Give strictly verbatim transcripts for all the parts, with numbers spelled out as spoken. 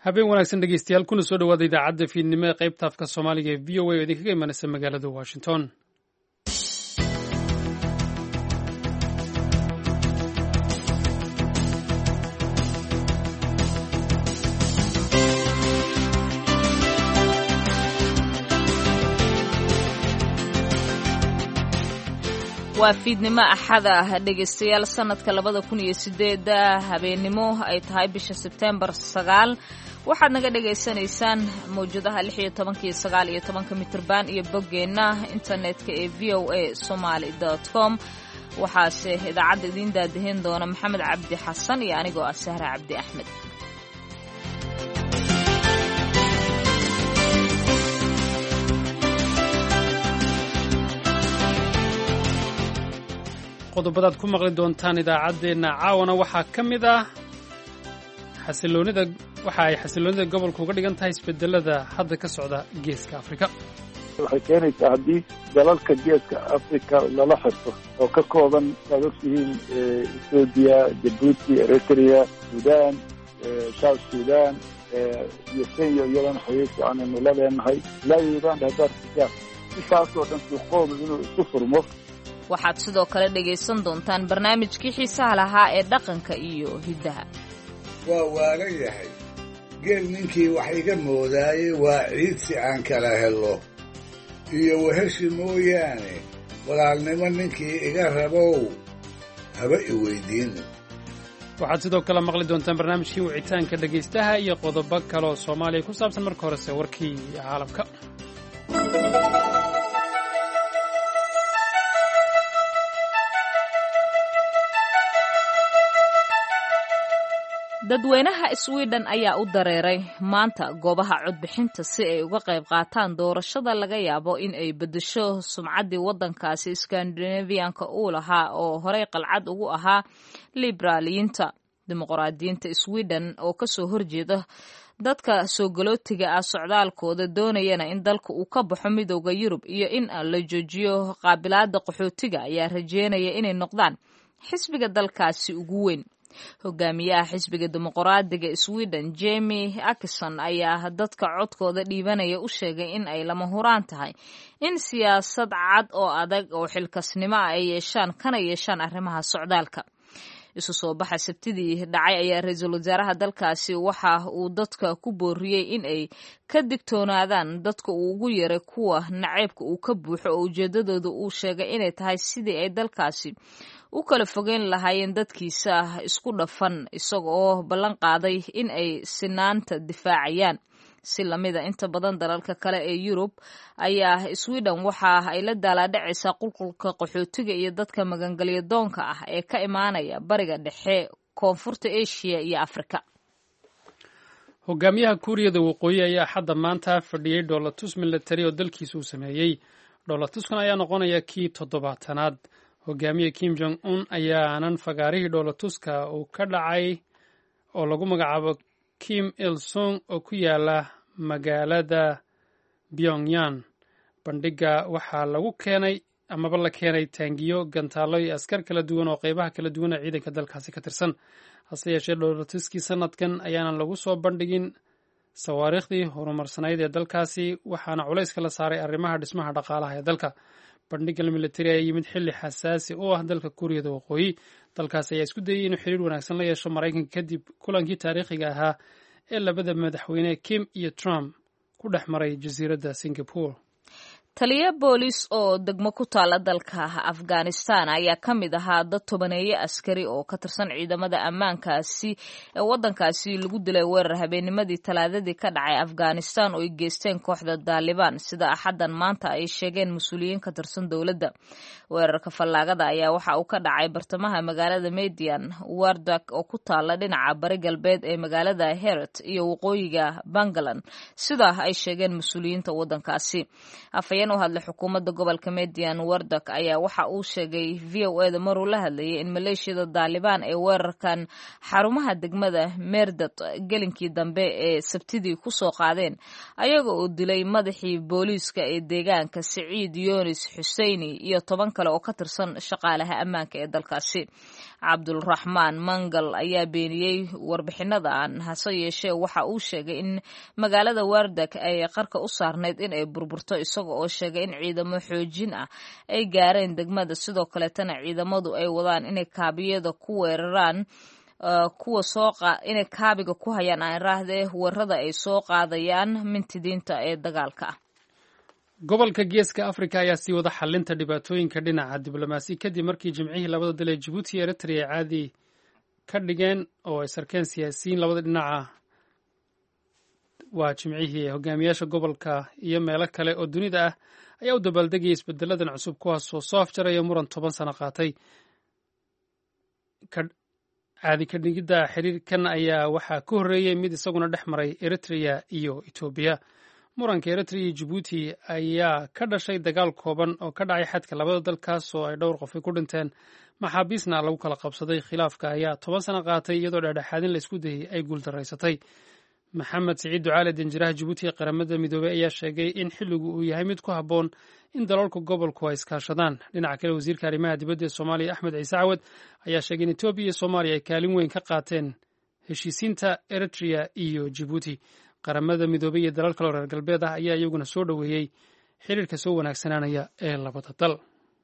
habeen wanaagsan dhegeystayaal kuna soo dhawaada idaacadda fiidnimo ee qaybta afka soomaaliga ee v o a oo idinkaga imanaysa magaalada washington. waa fiidnimo axada ah dhegaystayaal sanadka labada kun iyo sideeda habeennimo ay tahay bisha sebtembar sagaal waxaad naga dhagaysanaysaan mawjadaha lix iyo tobanka iyo sagaal iyo tobanka mitirban iyo boggeenna internetka ee v o a somaly dot com waxaase idaacadda idiin daadahin doona maxamed cabdi xasan iyo anigoo ah sahre cabdi axmed. qodobadaad ku maqli doontaan idaacaddeenna caawana waxaa ka mid ah xasiloonida waxa ay xasiloonida gobolka uga dhigan tahay isbedelada hadda ka socda geeska afrika. waxay keenaysaa haddii dalalka geeska afrika lala xirto oo ka kooban saad ogtihiin ethoobiya, jabuuti, eritrea, sudan, south sudan iyo kenya iyadana xiriir fiican aynu la leenahay ilaa uganda haddaad fikaan intaasoo dhan suuqooda inuu isu furmo. waxaad sidoo kale dhegaysan doontaan barnaamijkii xiisaha lahaa ee dhaqanka iyo hiddaha. waa waalan yahay geel ninkii wax iga moodaaye waa ciid si aan kala helo iyo weheshi mooyaane walaalnimo ninkii iga rabow haba i weydiin. waxaad sidoo kale maqli doontaan barnaamijkii wicitaanka dhegaystaha iyo qodobo kaleoo soomaaliya ku saabsan. marka horese warkii caalamka. dadweynaha sweden ayaa u dareeray maanta goobaha codbixinta si ay uga qayb qaataan doorashada laga yaabo in ay beddesho sumcaddii waddankaasi skandinaviyanka uu lahaa oo horey qalcad ugu ahaa liberaaliyiinta. dimuqraadiyiinta sweden oo kasoo horjeeda dadka soo galootiga ah socdaalkooda doonayana in dalka uu ka baxo midowda yurub iyo in la joojiyo qaabilaada qaxootiga ayaa rajeynaya inay noqdaan xisbiga dalkaasi ugu weyn. hogaamiyaha xisbiga dimuqraadiga sweden jemi akison ayaa dadka codkooda dhiibanaya u sheegay in ay lama huraan tahay in siyaasad cad oo adag oo xilkasnimo ah ay yeeshaan kana yeeshaan arrimaha socdaalka. isu soo baxa sabtidii dhacay ayaa ra-iisul wasaaraha dalkaasi waxa uu dadka ku booriyey in ay ka digtoonaadaan dadka uu ugu yaray kuwa naceybka uu ka buuxo oo ujeedadooda uu sheegay inay tahay sidii ay dalkaasi u kala fogeyn lahaayeen dadkiisa isku dhafan isaga oo ballan qaaday in ay sinaanta difaacayaan. si lamida inta badan dalalka kale ee yurub ayaa sweden waxa ay la daalaadhacaysaa qulqulka qaxootiga iyo dadka magangelyo doonka ah ee ka imaanaya bariga dhexe, koonfurta asia iyo afrika. hogaamiyaha kuuriyada waqooyi ayaa xadda maanta fadhiyey dhoolatus milatari oo dalkiisa uu sameeyey. dhoolatuskan ayaa noqonaya kii toddobaatanaad. hogaamiye kim jong un ayaanan fagaarihii dhoolatuska uu ka dhacay oo lagu magacaabo kim il sung oo ku yaala magaalada pyongyang. bandhiga waxaa lagu keenay amaba la keenay taangiyo, gantaalo iyo askar kala duwan oo qeybaha kala duwan ee ciidanka dalkaasi ka tirsan. hase yeeshee dhoolatuskii sanadkan ayaanan lagu soo bandhigin sawaariikhdii horumarsanayd ee dalkaasi, waxaana culayska la saaray arrimaha dhismaha dhaqaalaha ee dalka. bandhiga militari ayaa yimid xilli xasaasi u ah dalka kuuriyada waqooyi. dalkaas ayaa isku dayay inuu xiriir wanaagsan la yeesho maraykanka kadib kulankii taariikhiga ahaa ee labada madaxweyne kim iyo trump ku dhex maray jasiiradda singapore. taliya boolis oo degmo ku taala dalka afghanistan ayaa ka mid ahaa dad tobaneeye askari oo ka tirsan ciidamada ammaankaasi ee waddankaasi lagu dilay weerar habeennimadii talaadadii ka dhacay afghanistan oo ay geysteen kooxda daalibaan sida axaddan maanta ay sheegeen mas-uuliyiin ka tirsan dowladda. weerarka fallaagada ayaa waxa uu ka dhacay bartamaha magaalada median wardak oo ku taala dhinaca bari galbeed ee magaalada heret iyo waqooyiga bangalan sida ay sheegeen mas-uuliyiinta waddankaasi. afhayeen u hadlay xukuumadda gobolka median wardak ayaa waxa uu sheegay v o eda maruu la hadlayay in maleeshiyada daalibaan ay weerarkan xarumaha degmada meerdad gelinkii dambe ee sabtidii ku soo qaadeen ayaga oo dilay madaxii booliiska ee deegaanka siciid yunis xuseyni iyo toban kale oo ka tirsan shaqaalaha ammaanka ee dalkaasi cabdulraxmaan mangal ayaa beeniyey warbixinadan hase yeeshee waxa uu sheegay in magaalada wardak ay qarka u saarnayd in ay burburto isaga oo sheegay in ciidamo xoojin ah ay gaareen degmada sidoo kaleetana ciidamadu ay wadaan inay kaabiyada ku weeraraan kuwa soo inay kaabiga ku hayaan aan raahdee weerarada ay soo qaadayaan mintidiinta ee dagaalka ah gobolka geeska africa ayaa sii wada xalinta dhibaatooyinka dhinaca diblomaasi kadib markii jimcihii labada dal ee jabuuti iyo eritrea caadi ka dhigeen oo ay sarkeen siyaasiyiin labada dhinaca waa jimcihii hogaamiyaasha gobolka iyo meelo kale oo dunida ah ayaa u dabaaldegayay isbedeladan cusub kuwaasoo soo afjaraya muran toban sano qaatay caadi ka dhigidda xiriirkan ayaa waxaa ka horreeyey mid isaguna dhex maray eritrea iyo etoobiya muranka eritrea iyo jabuuti ayaa ka dhashay dagaal kooban oo ka dhacay xadka labada dalkaas oo ay dhowr qof ku dhinteen maxaabiisna lagu kala qabsaday khilaafka ayaa toban sano qaatay iyadoo dhexdhexaadin la isku dayay ay guuldaraysatay maxamed siciid ducaale danjiraha jabuuti ee qaramada midoobey ayaa sheegay in xilligu uu yahay mid ku habboon in dalalka gobolku ay iskaashadaan dhinaca kale wasiirka arrimaha dibadda ee soomaaliya axmed ciise cawad ayaa sheegay in etoobiya iyo soomaaliya ay kaalin weyn ka qaateen heshiisiinta eritrea iyo jabuuti qaramada midoobey iyo dalal kaloo reer galbeed ah ayaa iyaguna soo dhoweeyey xiriirka soo wanaagsanaanaya ee labada dal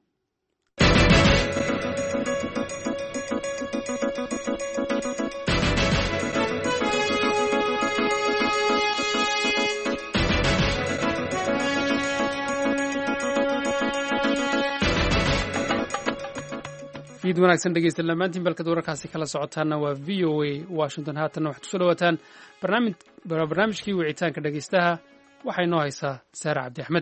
fiid wanaagsan dhegeysta dhammaantiin balkad wararkaasi kala socotaana waa v o a washington haatanna waxaad kusoo dhawaataan barnaamijkii wicitaanka dhegeystaha waxaa inoo haysaa saare cabdi axmed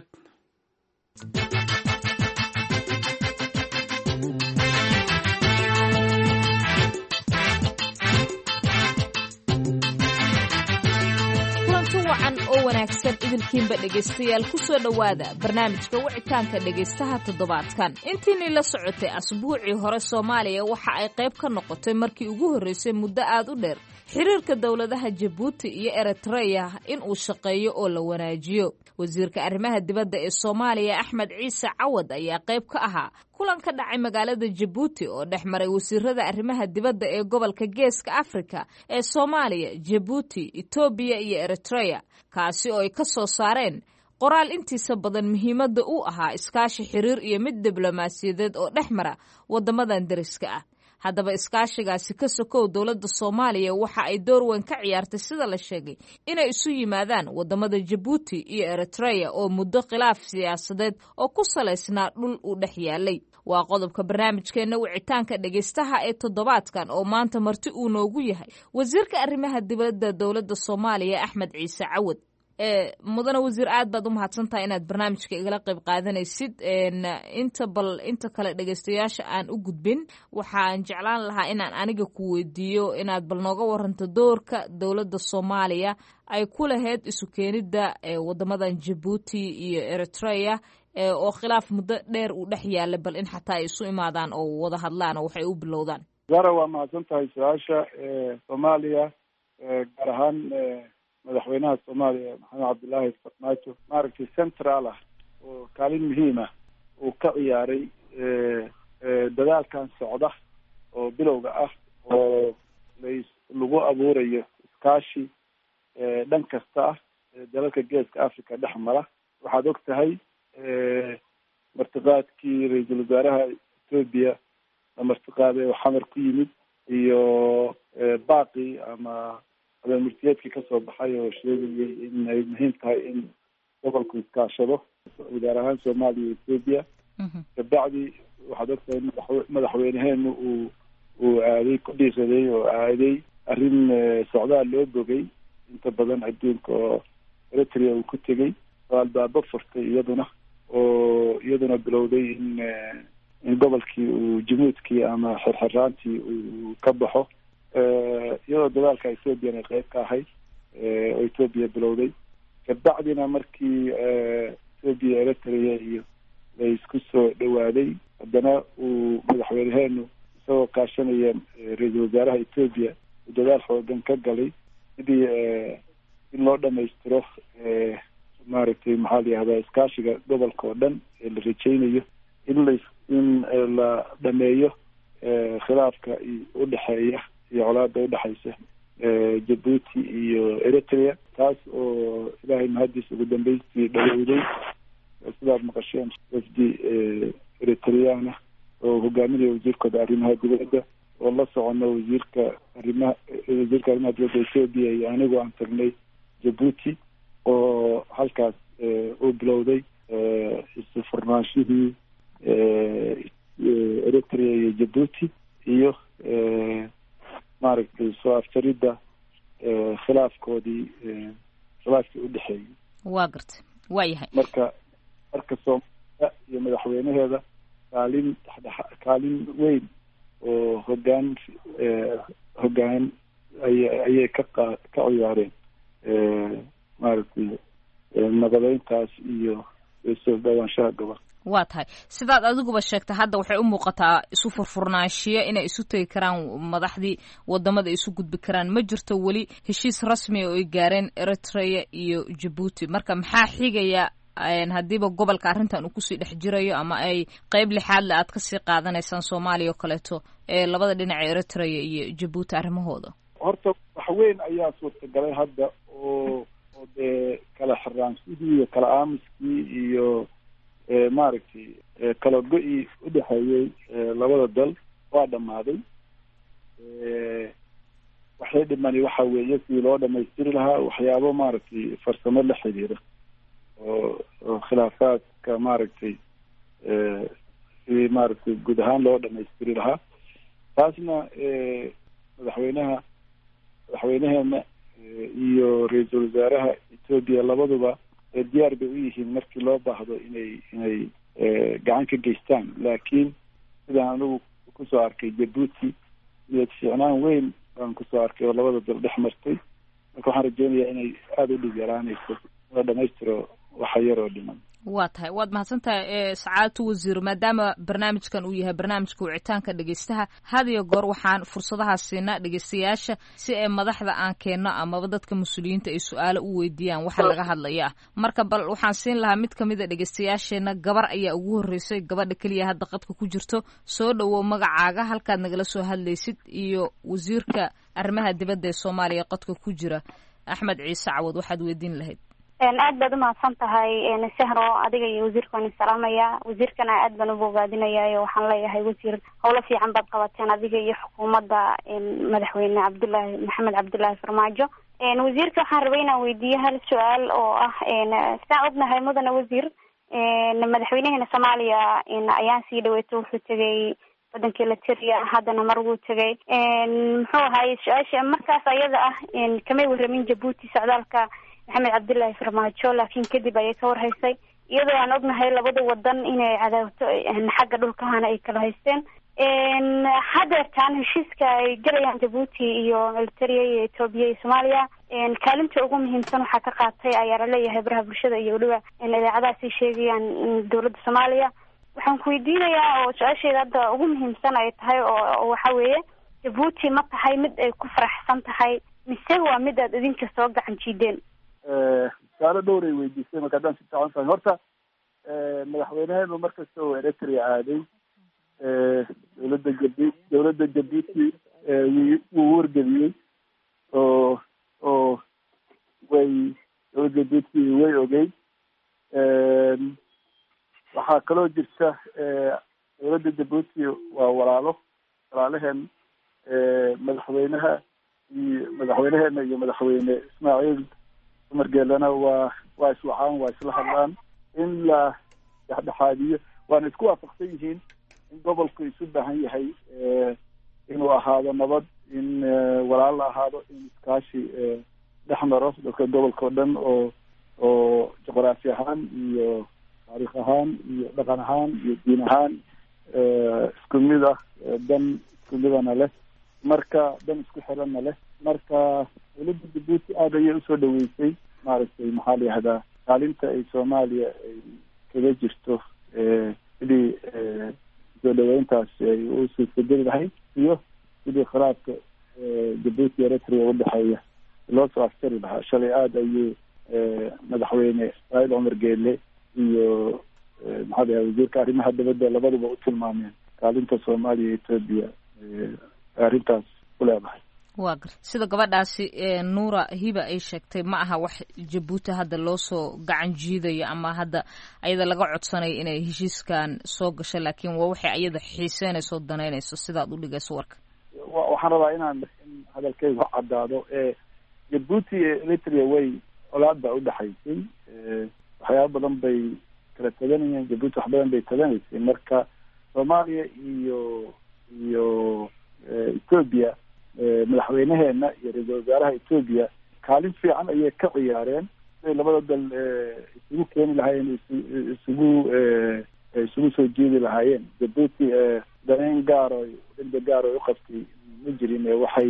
wanaagsan idinkiinba dhegaystayaal ku soo dhowaada barnaamijka wicitaanka dhegaystaha toddobaadkan intiinii la socotay asbuucii hore soomaaliya waxa ay qayb ka noqotay markii ugu horreysay muddo aad u dheer xiriirka dowladaha jabuuti iyo eritreya in uu shaqeeyo oo la wanaajiyo wasiirka arrimaha dibadda ee soomaaliya axmed ciise cawad ayaa qayb ka ahaa kulan ka dhacay magaalada jabuuti oo dhex maray wasiirada arrimaha dibadda ee gobolka geeska afrika ee soomaaliya jabuuti etoobiya iyo eritreya kaasi oo ay ka soo saareen qoraal intiisa badan muhiimadda u ahaa iskaashi xiriir iyo mid diblomaasiyadeed oo dhex mara waddamadan deriska ah haddaba iskaashigaasi ka sokow dowladda soomaaliya waxa ay door weyn ka ciyaartay sida la sheegay inay isu yimaadaan waddamada jabuuti iyo eritreya oo muddo khilaaf siyaasadeed oo ku salaysnaa dhul uu dhex yaalay waa qodobka barnaamijkeenna wicitaanka dhegaystaha ee toddobaadkan oo maanta marti uu noogu yahay wasiirka arrimaha dibadda dowladda soomaaliya axmed ciise cawad mudane wasiir aad baad u mahadsantahay inaad barnaamijka igala qayb qaadanaysid inta bal inta kale dhegaystayaasha aan u gudbin waxaan jeclaan lahaa inaan aniga ku weydiiyo inaad bal nooga waranto doorka dowladda soomaaliya ay ku lahayd isu keenidda waddamadan jabuuti iyo eritreya oo khilaaf muddo dheer uu dhex yaallay bal in xataa ay isu imaadaan oo wada hadlaan oo waxay u bilowdaan zara waa mahadsan tahay su-aasha soomaaliya gaar ahaan madaxweynaha soomaaliya maxamed cabdillaahi farmaajo maaragtay central ah oo kaalin muhiim ah uu ka ciyaaray dadaalkan socda oo bilowga ah oo las lagu abuurayo iskaashi dhan kasta ah dalalka geeska africa dhex mara waxaad og tahay martiqaadkii ra-iisul wasaaraha etoobiya la martiqaaday oo xamar ku yimid iyo baaqi ama murtiyeedkii kasoo baxay oo sheegayay in ay muhiim tahay in gobolku iskaashado gaar ahaan soomaaliya iyo etoobiya kabacdi waxaad ogtahay madaxweyneheenu uu uu aaday ku dhiiraday oo aaday arrin socdaal loo bogay inta badan adduunka oo eritrea uu ku tegey oo albaabo furtay iyaduna oo iyaduna bilowday in in gobolkii uu jamuudkii ama xirxiraantii uu ka baxo iyadoo dadaalka ethoobiana qayb ka ahayd oo etoobiya bilowday kabacdina markii etoobiya eritrea iyo la isku soo dhawaaday. haddana uu madaxweyneheenu isagoo kaashanaya ra-iisul wasaaraha etoobiya uu dadaal xoogan ka galay sidii in loo dhamaystiro maaragtay maxaa la yihahdaa iskaashiga gobolka oo dhan ee la rajaynayo in la in la dhameeyo khilaafka udhexeeya iyo colaada udhexaysa jabuuti iyo eritrea, taas oo ilaahay mahadiis ugu dambeystii dhawowday sidaad maqasheen wafdi eritreana oo hogaaminaya wasiirkooda arrimaha dibadda oo la socono wasiirka arrimaha wasiirka arrimaha dibadda etoobiya iyo anigu aan tagnay jabuuti oo halkaas uu bilowday isu furnaanshihii eritrea iyo jabuuti iyo maaragtay soo afjaridda khilaafkoodii khilaafkii udhexeeyay. waa gartay waa yahay marka marka soomaaliya iyo madaxweynaheeda kaalin dhexdhexa kaalin weyn oo hogaan hogaan ay ayay ka qa ka ciyaareen maaragtay nabadeyntaas iyo soo dhawaanshaha gobolka. waa tahay sidaad adiguba sheegtay hadda waxay u muuqataa isu furfurnaanshiya inay isu tegi karaan madaxdii wadamada isu gudbi karaan. ma jirto weli heshiis rasmi oo ay gaareen eritrea iyo jabuuti. marka maxaa xigaya haddiiba gobolka arrintan uu kusii dhex jirayo ama ay qeyb lixaad le aad kasii qaadanaysaan soomaaliya oo kaleeto ee labada dhinaca eritrea iyo jabuuti arrimahooda? horta wax weyn ayaa suurtagalay hadda oo oo dee kala xiraanshihii iyo kala aamuskii iyo maaragtay kala go-ii udhexeeyey labada dal waa dhammaaday. waxay dhimani waxa weeye sidii loo dhamaystiri lahaa waxyaabo maaragtay farsamo la xiriira oo oo khilaafaadka maaragtay sidii maaragtay guud ahaan loo dhamaystiri lahaa. taasna madaxweynaha madaxweynaheena iyo ra-iisul wasaaraha etoobiya labaduba diyaar bay u yihiin markii loo baahdo inay inay gacan ka geystaan. laakiin sidaan anigu kusoo arkay jabuuti iyo fiicnaan weyn baan kusoo arkay oo labada dal dhex martay. marka waxaan rajeynayaa inay aada u dhib yaraanayso la dhamaystiro waxa yar oo dhiman. waa tahay waad mahadsan tahay sacaadatu wasiir. maadaama barnaamijkan uu yahay barnaamijka wicitaanka dhegeystaha had iyo goor waxaan fursadaha siinaa dhegeystayaasha si ay madaxda aan keenno amaba dadka mas-uuliyiinta ay su-aalo u weydiiyaan waxa laga hadlaya. marka bal waxaan siin lahaa mid kamid a dhegeystayaasheena gabar ayaa ugu horreysay, gabadha keliya hadda qadka ku jirto. soo dhawow magacaaga, halkaad nagala soo hadlaysid, iyo wasiirka arrimaha dibadda ee soomaaliya qadka ku jira axmed ciise cawad waxaad weydiin lahayd. aad baad umahadsan tahay sahro, adiga iyo wasiirka waan isalaamaya. wasiirkana aad baan ubogaadinayaa. waxaan leeyahay wasiir howlo fiican baad qabateen adiga iyo xukuumadda madaxweyne cabdullaahi maxamed cabdullaahi farmaajo. wasiirka waxaan rabay inaan weydiiyo hal su-aal oo ah sidaan ognahay mudane wasiir madaxweynaheena soomaaliya ayaan sii dhaweeto wuxuu tegay wadankii Eritrea, haddana mar wuu tegay. muxuu ahaay su-aasha markaas ayada ah kamay waramin jabuuti socdaalka maxamed cabdullaahi farmaajo, laakiin kadib ayay ka warhaysay iyadoo aan ognahay labada wadan inay cadaawto xagga dhulkahana ay kala haysteen. hadeertaan heshiiska ay galayaan jabuuti iyo eritrea iyo etoobiya iyo soomaaliya kaalinta ugu muhiimsan waxaa ka qaatay ayaa laleeyahay baraha bulshada iyo weliba idaacadahaasay sheegayaan dowladda soomaaliya. waxaan ku weydiinayaa oo su-aasheeda hadda ugu muhiimsan ay tahay oo waxa weeye jabuuti ma tahay mid ay ku faraxsan tahay mise waa mid aad idinka soo gacan jiideen? su-aalo dhowray weydiisay marka haddaan si fiican tahay. horta madaxweyneheenu markasta oo eritrea aaday dowladda jabu dowladda jabuuti wuu wargeliyey oo oo way dowladda jabuuti way ogey. waxaa kaloo jirta dowladda jabuuti waa walaalo walaalaheen madaxweynaha iyo madaxweyneheena iyo madaxweyne ismaaciil cumar geelana waa waa iswacaan waa isla hadlaan in la dhexdhexaadiyo. waana isku waafaqsan yihiin in gobolku isu baahan yahay inuu ahaado nabad, in walaal la ahaado, in iskaashi dhex maro dadka gobolka oo dhan oo oo juqraafi ahaan iyo taariikh ahaan iyo dhaqan ahaan iyo diin ahaan isku mid ah, dan isku midana leh, marka dan isku xiranna leh. marka dowladda jabuuti aad ayay usoo dhaweysay maaragtay maxaa la yihahdaa kaalinta ay soomaaliya ay kaga jirto sidii soo dhaweyntaas ay u suurtageli lahayd iyo sidii khilaafka jabuuti iyo eritrea udhexeeya loo soo askari lahaa. shalay aada ayuu madaxweyne ismaaciil cumar geele iyo maxaa la yahay wasiirka arrimaha dibadda labaduba u tilmaameen kaalinta soomaaliya iyo etoobiya arrintaas ku leedahay. waa gar sida gabadhaasi nuura hiba ay sheegtay ma aha wax jabuuti hadda loo soo gacan jiidayo ama hadda ayada laga codsanayo inay heshiiskan soo gasho, laakiin waa waxay ayada xiiseynayso danaynayso sidaad u dhigayso warka. waxaan rabaa inaan in hadalkeygu caddaado jabuuti iyo eritrea way colaad baa udhexaysay, waxyaaba badan bay kala taganayeen, jabuuti wax badan bay taganaysay. marka soomaaliya iyo iyo etoobiya madaxweynaheena iyo ra-iisul wasaaraha etoobiya kaalin fiican ayay ka ciyaareen siday labada dal isugu keeni lahaayeen, isugu isugu soo jeedi lahaayeen. jabuuti danayn gaaro degdeg gaaro ay uqabtay ma jirin, waxay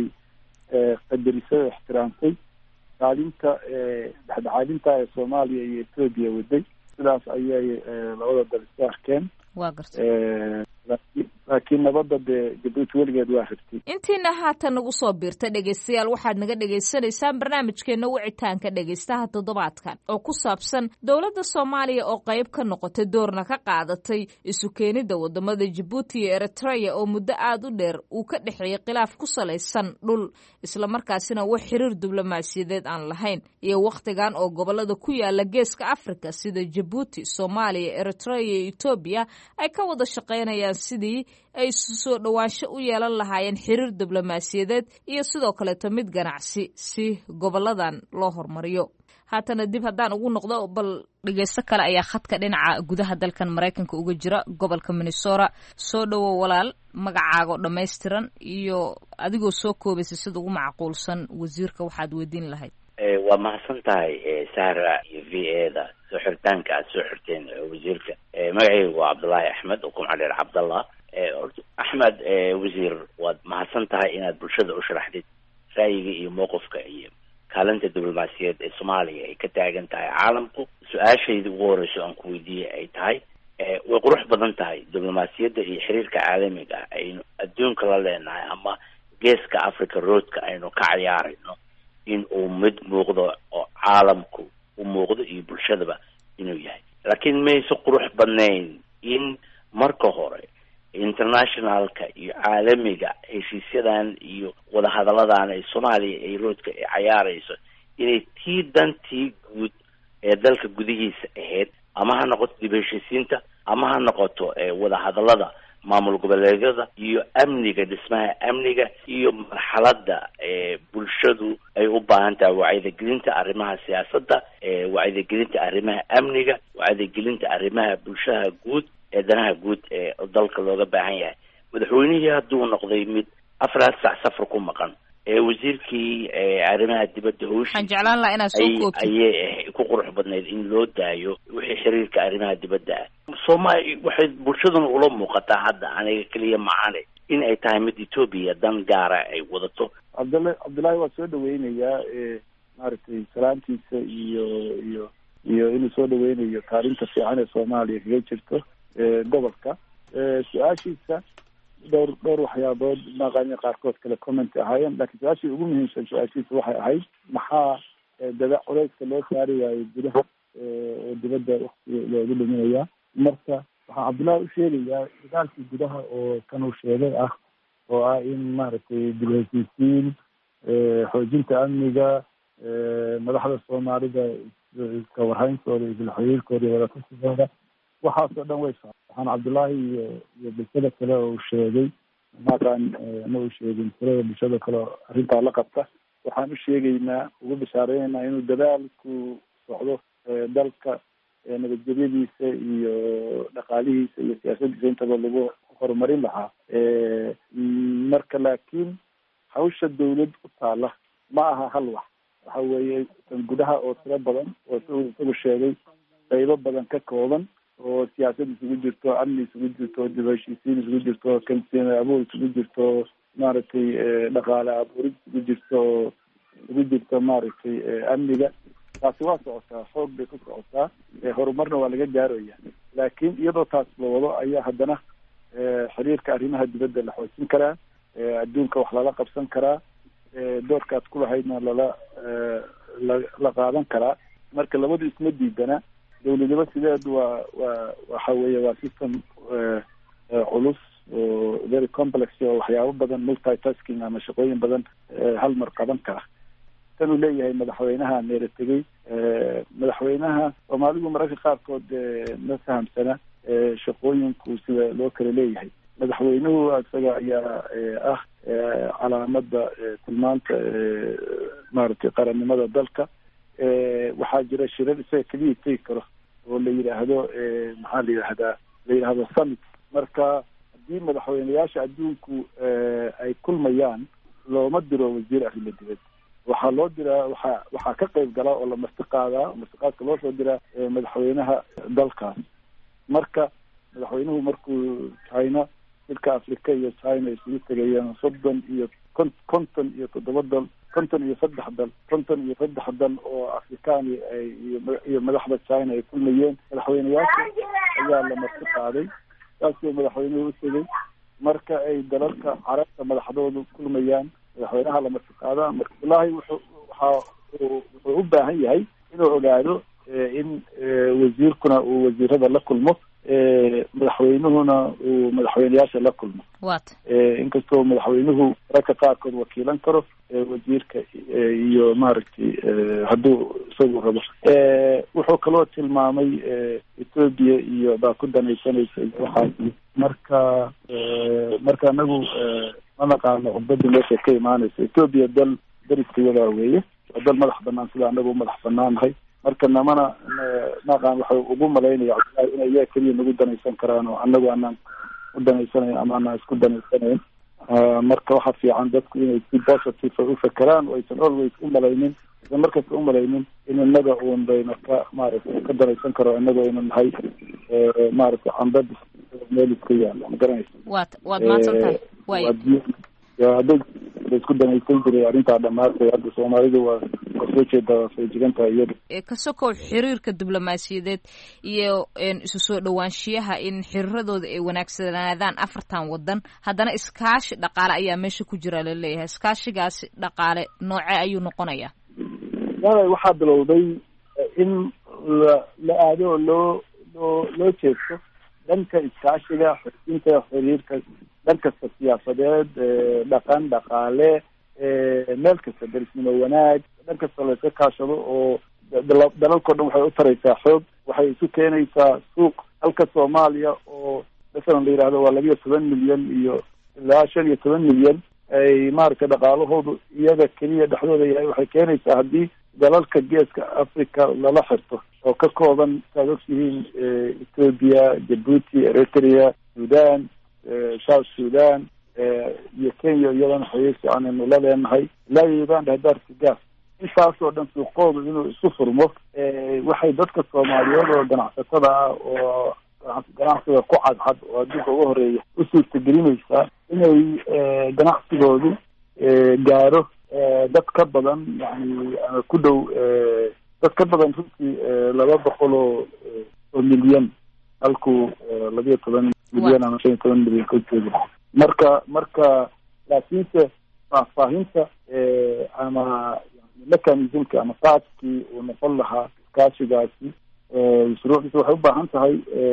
qadarisay oo ixtiraamtay kaalinta dhexdhexaadinta ee soomaaliya iyo etoobiya waday. sidaas ayay labada dal isku arkeen. waa gartay laakiin nabadda dee jabuuti weligeed waa rabtay. intiina haatan nagu soo biirta dhegaystayaal waxaad naga dhagaysanaysaan barnaamijkeena wicitaanka dhegaystaha toddobaadkan oo ku saabsan dowladda soomaaliya oo qayb ka noqotay doorna ka qaadatay isu keenida wadamada jabuuti iyo eritrea oo muddo aada u dheer uu ka dhexeeyay khilaaf ku salaysan dhul islamarkaasina wax xiriir diblomaasiyadeed aan lahayn, iyo wakhtigan oo gobolada ku yaala geeska africa sida jabuuti, soomaaliya, eritrea iyo etoobiya ay ka wada shaqaynayaan sidii ay soo dhawaansho u yeelan lahaayeen xiriir diblomaasiyadeed iyo sidoo kaleeto mid ganacsi si goboladan loo horumariyo. haatana dib haddaan ugu noqdo, bal dhegeysto kale ayaa khadka dhinaca gudaha dalkan maraykanka uga jira gobolka minnesota. soo dhowow walaal, magacaago dhammaystiran iyo adigoo soo koobaysa sida ugu macquulsan wasiirka waxaad weydiin lahayd. waa mahadsan tahay sahra iyo v a da soo xiritaanka aad soo xirteen wasiirka. magacaygu waa cabdullaahi axmed oo kumca dheer cabdallah. axmed wasiir, waad mahadsan tahay inaad bulshada u sharaxdid ra'yiga iyo mowqifka iyo kaalinta diblomaasiyadeed ee soomaaliya ay ka taagan tahay caalamku. su-aashayda ugu horeyso aan ku weydiiyey ay tahay way qurux badan tahay diblomaasiyadda iyo xiriirka caalamiga ah aynu adduunka la leenahay ama geeska africa roadka aynu ka ciyaarayno in uu mid muuqdo oo caalamku u muuqdo iyo bulshadaba inuu yahay. laakiin mayse qurux badnayn in marka hore internationalka iyo caalamiga heshiisyadan iyo wadahadalladan ay soomaaliya ay roodka ay cayaarayso inay tii dantii guud ee dalka gudihiisa ahayd, ama ha noqoto dib heshiisiinta ama ha noqoto wadahadallada maamul goboleedyada iyo amniga, dhismaha amniga iyo marxaladda bulshadu ay u baahan tahay wacyigelinta arrimaha siyaasadda, wacyigelinta arrimaha amniga, wacyigelinta arrimaha bulshaha guud ee danaha guud ee dalka looga baahan yahay. madaxweynihii hadduu noqday mid afraad sac safar ku maqan, ee wasiirkii arrimaha dibadda howshi waxaan jeclaan lahaa inaad soo koobtid ayay ku qurux badnayd in loo daayo wixii xiriirka arrimaha dibadda ah. soomaaliya waxay bulshaduna ula muuqataa hadda aniga keliya macane in ay tahay mid etoobiya dan gaara ay wadato. cabdalla cabdullaahi waa soo dhaweynayaa maaragtay salaamtiisa iyo iyo iyo inuu soo dhaweynayo kaalinta fiican ee soomaaliya kaga jirto gobolka. su-aashiisa dhowr dhowr waxyaabood maqaanya qaarkood kale comment ahaayeen, laakiin su-aashii ugu muhiimsan su-aashiisa waxay ahayd maxaa dada culeyska loo saari waayo gudaha oo dibadda waktiga loogu dhiminayaa. marka waxaan cabdullaahi u sheegayaa dagaalkii gudaha oo kan uu sheegay ah oo ah in maaragtay dib heshiisiin, xoojinta amniga, madaxda soomaalida iska warhayntooda iyo isla xiriirkooda iyo wadatassigooda, waxaasoo dhan way socda. waxaan cabdullaahi iyo iyo bulshada kale oo uu sheegay maqan ma uu sheegin tirada bulshada kale oo arrintaa la qabta, waxaan u sheegaynaa ugu bishaareynayna inuu dadaalku socdo dalka nabadgelyadiisa iyo dhaqaalihiisa iyo siyaasadiisa intaba lagu horumarin lahaa. marka laakiin hawsha dawlad ku taala ma aha hal wax, waxa weeye gudaha oo tiro badan oo isagu sheegay qaybo badan ka kooban oo siyaasad isugu jirto, amni isugu jirto, dib heshiisiin isugu jirto, kalsooni abuur isugu jirto, maaragtay dhaqaale abuurid isugu jirto isugu jirto maaragtay amniga taasi waa socotaa, xoog bay ku socotaa, horumarna waa laga gaaraya. laakiin iyadoo taas la wado ayaa haddana xiriirka arrimaha dibadda la xoojin karaa, adduunka wax lala qabsan karaa, doorkaad ku lahaydna lala la qaadan karaa. marka labadu isma diidana. dawladnimo sideedu waa waa waxa weeye waa system culus oo very complex oo waxyaabo badan multitasking ama shaqooyin badan hal mar qaban kara. tan uu leeyahay madaxweynaha meelo tegey, madaxweynaha soomaalidu mararka qaarkood ma fahamsana shaqooyinku sida loo kala leeyahay. madaxweynuhu isaga ayaa ah calaamada tilmaanta maaragtay qarannimada dalka. waxaa jira shirar isaga keliya tegi karo oo la yidhaahdo maxaa la yidhahdaa la yidhaahdo summit. marka haddii madaxweyneyaasha adduunku ay kulmayaan looma diro wasiir arrimo dibad, waxaa loo diraa waxaa waxaa ka qayb gala oo la martiqaadaa, martiqaadka loo soo diraa madaxweynaha dalkaas. marka madaxweynuhu markuu China, dalka Afrika iyo China isugu tegayaan soddon iyo konton iyo toddoba dal, konton iyo saddex dal, konton iyo saddex dal oo Afrikaani ay iyo madaxda China ay kulmayeen, madaxweyneyaasha ayaa la martiqaaday. taasoo madaxweynuhu u tegay. marka ay dalalka carabta madaxdoodu kulmayaan, madaxweynaha la martiqaadaa. marka wallaahi wuxuu waxaa wuxuu u baahan yahay inuu ogaado in wasiirkuna uu wasiirada la kulmo, madaxweynuhuna uu madaxweyneyaasha la kulmo. inkastoo madaxweynuhu mararka qaarkood wakiilan karo wasiirka iyo maaragtay hadduu isagu rabo. wuxuu kaloo tilmaamay Ethiopia iyo baa ku danaysanaysa waxaas. marka marka anagu ma naqaano cubadda meesha ka imaanaysa. Ethiopia dal dariskayada weeye, waa dal madax banaan sida anagu madax banaanahay. marka namana naqaan waxay ugu malaynaya inay iyaga keliya nagu danaysan karaan oo anagu aanan u danaysanayn ama aanan isku danaysanayn. marka waxaa fiican dadku inay si positive u fakeraan oo aysan always u malaynin isla markasta u malaynin in inaga uun bayna ka maaragtay ka danaysan karo inaga aynu nahay maaragtay cambad meel iska yaala ma garanaysa. waad waad mahadsantahay. way hadday isku danaysan jiray arrintaa dhamaatay. hadda soomaalidu waa kasoo jeeda feejigantahay iyada. ka sokow xiriirka diblomaasiyadeed iyo isu soo dhawaanshiyaha in xiriiradooda ay wanaagsanaadaan afartan wadan, haddana iskaashi dhaqaale ayaa meesha ku jira la leeyahay. iskaashigaasi dhaqaale noocee ayuu noqonayaa? waxaa bilowday in la aado oo loo loo loo jeesto dhanka iskaashiga, xoojinta xiriirka dhan kasta, siyaasadeed, dhaqan, dhaqaale, meel kasta, darisnimo wanaag, dhan kasta layska kaashado oo dalalkao dhan waxay u taraysaa xoog, waxay isu keenaysaa suuq. halka Soomaaliya oo masalan la yidhaahdo waa labiyo toban milyan iyo ilaa shan iyo toban milyan ay maaragtay dhaqaalahoodu iyaga keliya dhexdooda yahay, waxay keenaysaa haddii dalalka geeska Africa lala xirto oo ka kooban saad ogtihiin Ethiopia, Djibouti, Eritrea, Sudan, South Sudan iyo Kenya iyadana xiriir fiican aynu la leenahay, ilaa Uganda hadaarka gaas. intaasoo dhan suuqoodu inuu isu furmo waxay dadka Soomaaliyeed oo ganacsatada ah oo ganacsiga ku cadcad oo adduunka ugu horeeya u suurtagelinaysaa inay ganacsigoodu gaaro dad ka badan, yani ku dhow dad ka badan runtii laba boqol oo oo milyan halkuu labiyo toban milyan ama shan iyo toban milyan ka joogo. marka marka laakiinse faahfaahinta ama mechanismka ama qaabkii uu noqon lahaa iskaashigaasi shuruucdiisa waxay u baahan tahay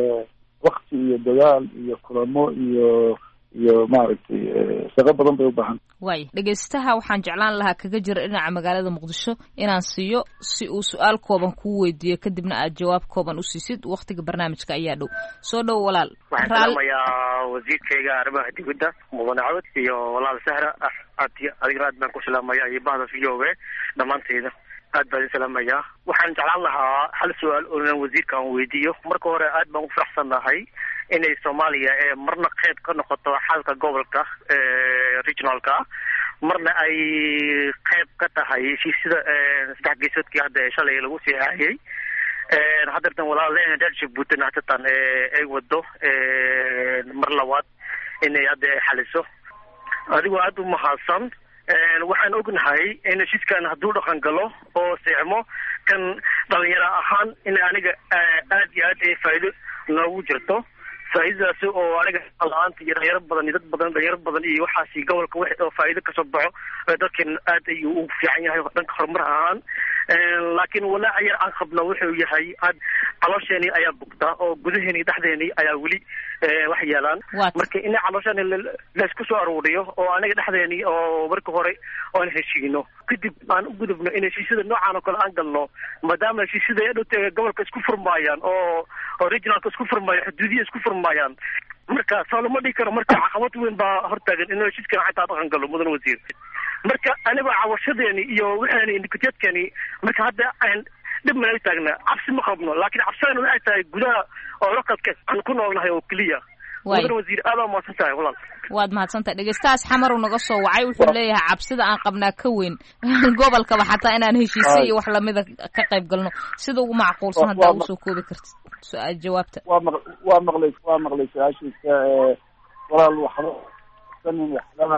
wakti iyo dadaal iyo kulamo iyo iyo maaragtay shaqo badan bay u baahan. waay dhegeystaha waxaan jeclaan lahaa kaga jira dhinaca magaalada Muqdisho inaan siiyo si uu su-aal kooban kuu weydiiyo kadibna aad jawaab kooban u siisid. waqtiga barnaamijka ayaa dhow. soo dhow walaal. waxaan salaamayaa wasiirkayga arrimaha dibadda mudane Cawad iyo walaal Sahra adiga aad baan ku salaamayaa iyo bahda V O A dhammaanteeda aad baan salaamayaa. waxaan jeclaan lahaa hal su-aal oo wasiirka aan weydiiyo. marka hore aad baan u faraxsanahay inay Soomaaliya ee marna qayb ka noqoto xalka gobolka ee regionalka, marna ay qayb ka tahay heshiisyada saddex geesoodkii hadda shalay lagu sii hayay. hadda walaalaheen Djibouti naxatan ay wado mar labaad inay hadda xaliso. adigu aad u mahadsan. waxaan ognahay in heshiiskan hadduu dhaqan galo oo seexmo kan dhalinyaro ahaan in aniga aad iyo aad ay faa'iido noogu jirto faa'iidadaasi oo aniga la-aanta iyo dhalinyaro badan iyo dad badan dhalinyaro badan iyo waxaasi gobolka wix oo faa'iido kasoo baxo dadkan aad ayuu ugu fiican yahay dhanka horumar ahaan laakiin walaaca yar aan qabno wuxuu yahay aad caloosheenii ayaa bugtaa oo gudaheeni dhexdeeni ayaa weli wax yeelaan marka in calooshaan laysku soo aruuriyo oo aniga dhexdeeni oo marka hore oon heshiino kadib aan u gudubno in heshiisyada noocaan oo kale aan galno maadaama heshiisyada ay dhowtay gobolka isku furmaayaan oo originalka isku furmaayo xuduudiya isku furmaayaan marka soo lama dhigi karo marka caqabad weyn baa hortaagan in heshiiskan xataa dhaqan galo mudan wasiir marka aniga cawashadeeni iyo waxaani indikateedkani marka hadda aan dhib ma taagna cabsi ma qabno laakiin cabsana waxay tahay gudaha oo localka aan ku noolnahay oo kaliya mudan wasiir aad baa mahadsan tahay walaal waad mahadsantahay dhegeystaas xamar uu naga soo wacay wuxuu leeyahay cabsida aan qabnaa ka weyn gobolkaba xataa inaan heshiisay iyo wax lamida ka qayb galno sida ugu macquulsan hadda u soo koobi kartid su'aal jawaabta waa waa maqlay waa maqlay su'aashiisa walaal waxba sanin waxlaha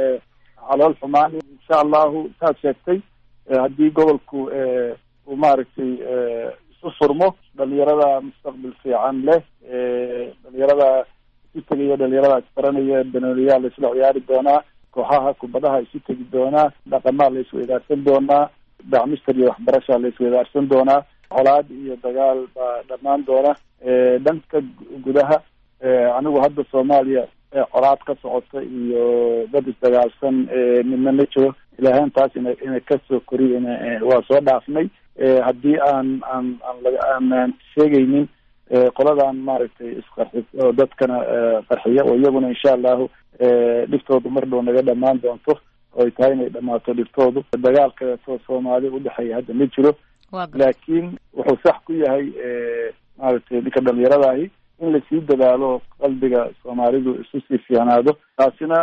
calool xumaan insha allahu saad sheegtay haddii gobolku uu maaragtay isu furmo dhalinyarada mustaqbal fiican leh dhalinyarada isu tegayo dhalinyarada isbaranaya banooniyaa la isla ciyaari doonaa kooxaha kubadaha isu tegi doonaa dhaqamaa la isweydaarsan doonaa dacmister iyo waxbarashaa la isweydaarsan doonaa colaad iyo dagaal baa dhammaan doona dhanka gudaha anigu hadda soomaaliya colaad ka socota iyo dad isdagaalsan midna ma jiro ilaahaan taas ina ina kasoo koriy waa soo dhaafnay haddii aan aan aan aan sheegaynin qoladan maaragtay isqarxis oo dadkana qarxiya oo iyaguna insha allahu dhiftoodu mar dhow naga dhamaan doonto oo ay tahay inay dhamaato dhiftoodu dagaalka soomaali udhexeeya hadda ma jiro laakiin wuxuu sax ku yahay maaragtay ninka dhalinyaradahi in lasii dadaalo qalbiga soomaalidu isu sii fiicnaado taasina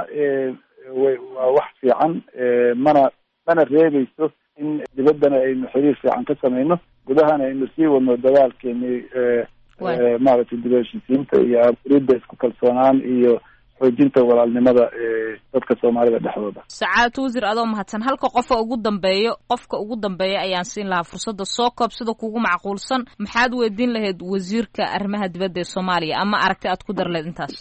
waa wax fiican mana mana reebayso in dibaddana aynu xiriir fiican ka samayno gudahana aynu sii wadno dagaalkeeni maaragtay dib u heshiisiinta iyo aburidda isku kalsoonaan iyo xoojinta walaalnimada dadka soomaalida dhexdooda. Sacaad wasiir adoo mahadsan halka qofka ugu dambeeyo qofka ugu dambeeya ayaan siin lahaa fursadda soo koob sida kugu macquulsan maxaad weydiin lahayd wasiirka arrimaha dibadda ee Soomaaliya ama aragti aad ku dar lahayd intaas.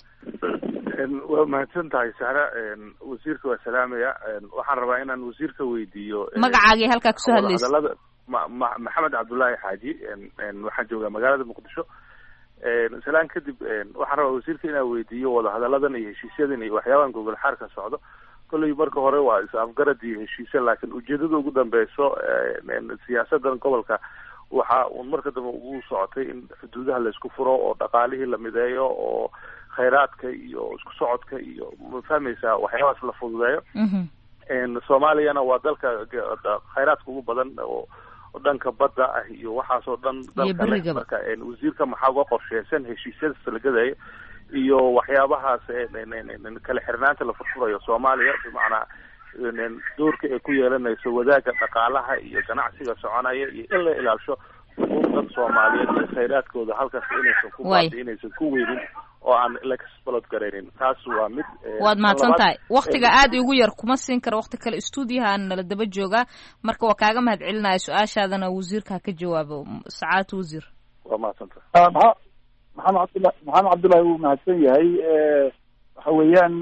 waa mahadsan tahay Sahra wasiirka waa salaamaya waxaan rabaa inaan wasiirka weydiiyo magacaaga halka ka soo hadlaysa Maxamed Cabdullaahi Xaaji waxaan joogaa magaalada Muqdisho salaan kadib waxaan rabaa wasiirka inaan weydiiyo wada hadalladan iyo heshiisyadan iyo waxyaabahan gobol xaarka socdo kolley marka hore waa is afgarad iyo heshiisyo laakiin ujeedada ugu dambeyso siyaasadan gobolka waxa uu marka dambe ugu socotay in xuduudaha la isku furo oo dhaqaalihii la mideeyo oo khayraadka iyo isku socodka iyo ma fahmaysaa waxyaabahaas la fududeeyo soomaaliyana waa dalka khayraadka ugu badan oo dhanka badda ah iyo waxaasoo dhan dalka marka wasiirka maxaa uga qorsheysan heshiisyada salgadaya iyo waxyaabahaas kala xirnaanta la furfurayo Soomaaliya bimacnaa doorka ay ku yeelanayso wadaaga dhaqaalaha iyo ganacsiga soconaya iyo in la ilaasho xuquuqda Soomaaliyeed iyo khayraadkooda halkaas inaysan ku baadinaysan ku weydin oo aan la kasbalad gareynin taas waa mid waad mahadsantahay waqtiga aad ugu yar kuma siin karo waqti kale stuudiyaha nala daba jooga marka waa kaaga mahad celinaya su'aashaadana wasiirka ka jawaabo Sacaad wasiir waa mahadsantahay maxamed Cabdullaahi maxamed Cabdullaahi wuu mahadsan yahay waxa weeyaan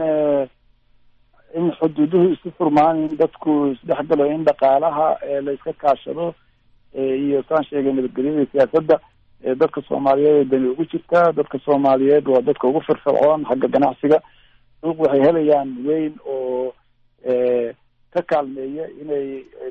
in xuduuduhu isu furmaan in dadku isdhexgalo in dhaqaalaha la iska kaashado iyo saan sheegay nabadgelyada siyaasadda dadka Soomaaliyeed dani ugu jirta dadka Soomaaliyeed waa dadka ugu firfircoon xagga ganacsiga suuq waxay helayaan weyn oo ka kaalmeeya inay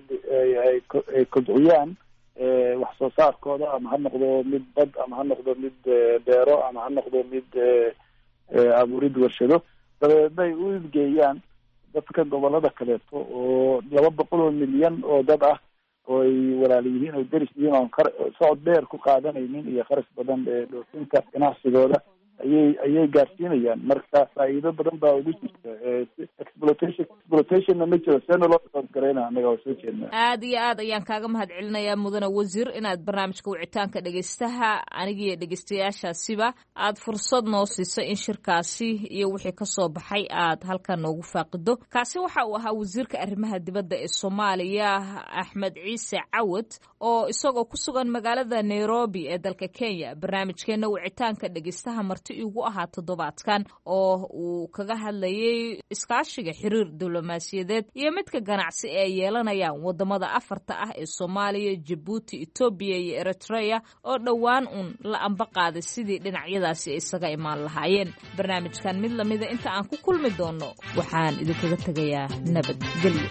ay kobciyaan wax soo saarkooda ama ha noqdo mid bad ama ha noqdo mid beero ama ha noqdo mid abuurid warshado dabeedna ay u idgeeyaan dadka gobolada kaleeto oo laba boqol oo milyan oo dad ah oo ay walaal yihiin oo deris yihiin oo socod dheer ku qaadanaynin iyo kharash badan ee dhoofinta ganacsigooda ayay ayay gaarsiinayaan. marka faa'iido badan baa ugu jirta. exploitation exploitationna ma jiro, seena loo garayna anaga waa soo jeednaa. aad iyo aad ayaan kaaga mahad celinayaa mudane wasiir inaad barnaamijka wicitaanka dhegeystaha anigiiyo dhegeystayaashaasiba aad fursad noo siisay in shirkaasi iyo wixii kasoo baxay aad halkan noogu faaqido. kaasi waxa uu ahaa wasiirka arrimaha dibadda ee soomaaliya axmed ciise cawad oo isagoo ku sugan magaalada nairobi ee dalka kenya barnaamijkeena wicitaanka dhegeystaha marti igu ahaa toddobaadkan oo uu kaga hadlayay iskaashiga xiriir diblomaasiyadeed iyo midka ganacsi ee ay yeelanayaan wadamada afarta ah ee soomaaliya, jabuuti, etoobiya iyo eritrea oo dhowaan uun la amba qaaday sidii dhinacyadaasi ay isaga imaan lahaayeen. barnaamijkan mid lamida inta aan ku kulmi doono waxaan idinkaga tegayaa nabadgelyo.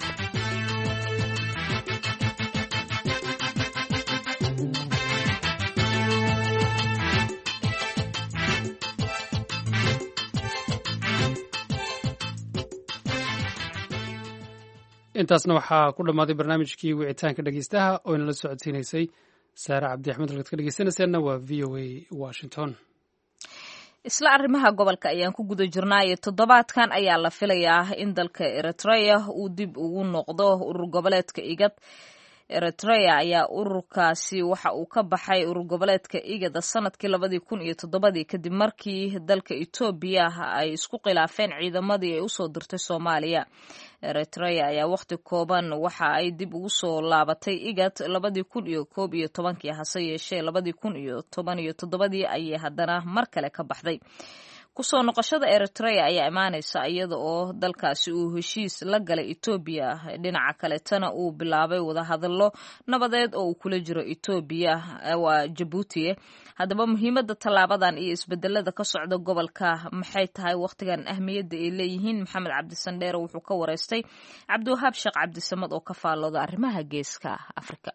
intaasna waxaa ku dhammaaday barnaamijkii wicitaanka dhegeystaha oo inala socodsiinaysay saare cabdi axmed. halkaad ka dhegeysanaysaanna waa v o a washington. isla arrimaha gobolka ayaan ku guda jirnaayo toddobaadkan ayaa la filayaa in dalka eritrea uu dib ugu noqdo urur goboleedka igad. eritrea ayaa ururkaasi waxa uu ka baxay urur goboleedka igada sanadkii labadii kun iyo toddobadii kadib markii dalka etoobiya ay isku khilaafeen ciidamadii ay usoo dirtay soomaaliya. eritrea ayaa waqti kooban waxa ay dib ugu soo laabatay igad labadii kun iyo koob iyo tobankii hase yeeshee labadii kun iyo toban iyo toddobadii ayay haddana mar kale ka baxday. kusoo noqoshada eritrea ayaa imaanaysa iyada oo dalkaasi uu heshiis la galay etoobiya, dhinaca kaletana uu bilaabay wadahadallo nabadeed oo uu kula jiro etoobiya waa jabuuti. haddaba muhiimadda tallaabadan iyo isbedelada ka socda gobolka maxay tahay wakhtigan ahmiyadda ay leeyihiin? maxamed cabdisandheere wuxuu ka wareystay cabdiwahaab sheekh cabdisamad oo ka faallooda arrimaha geeska afrika.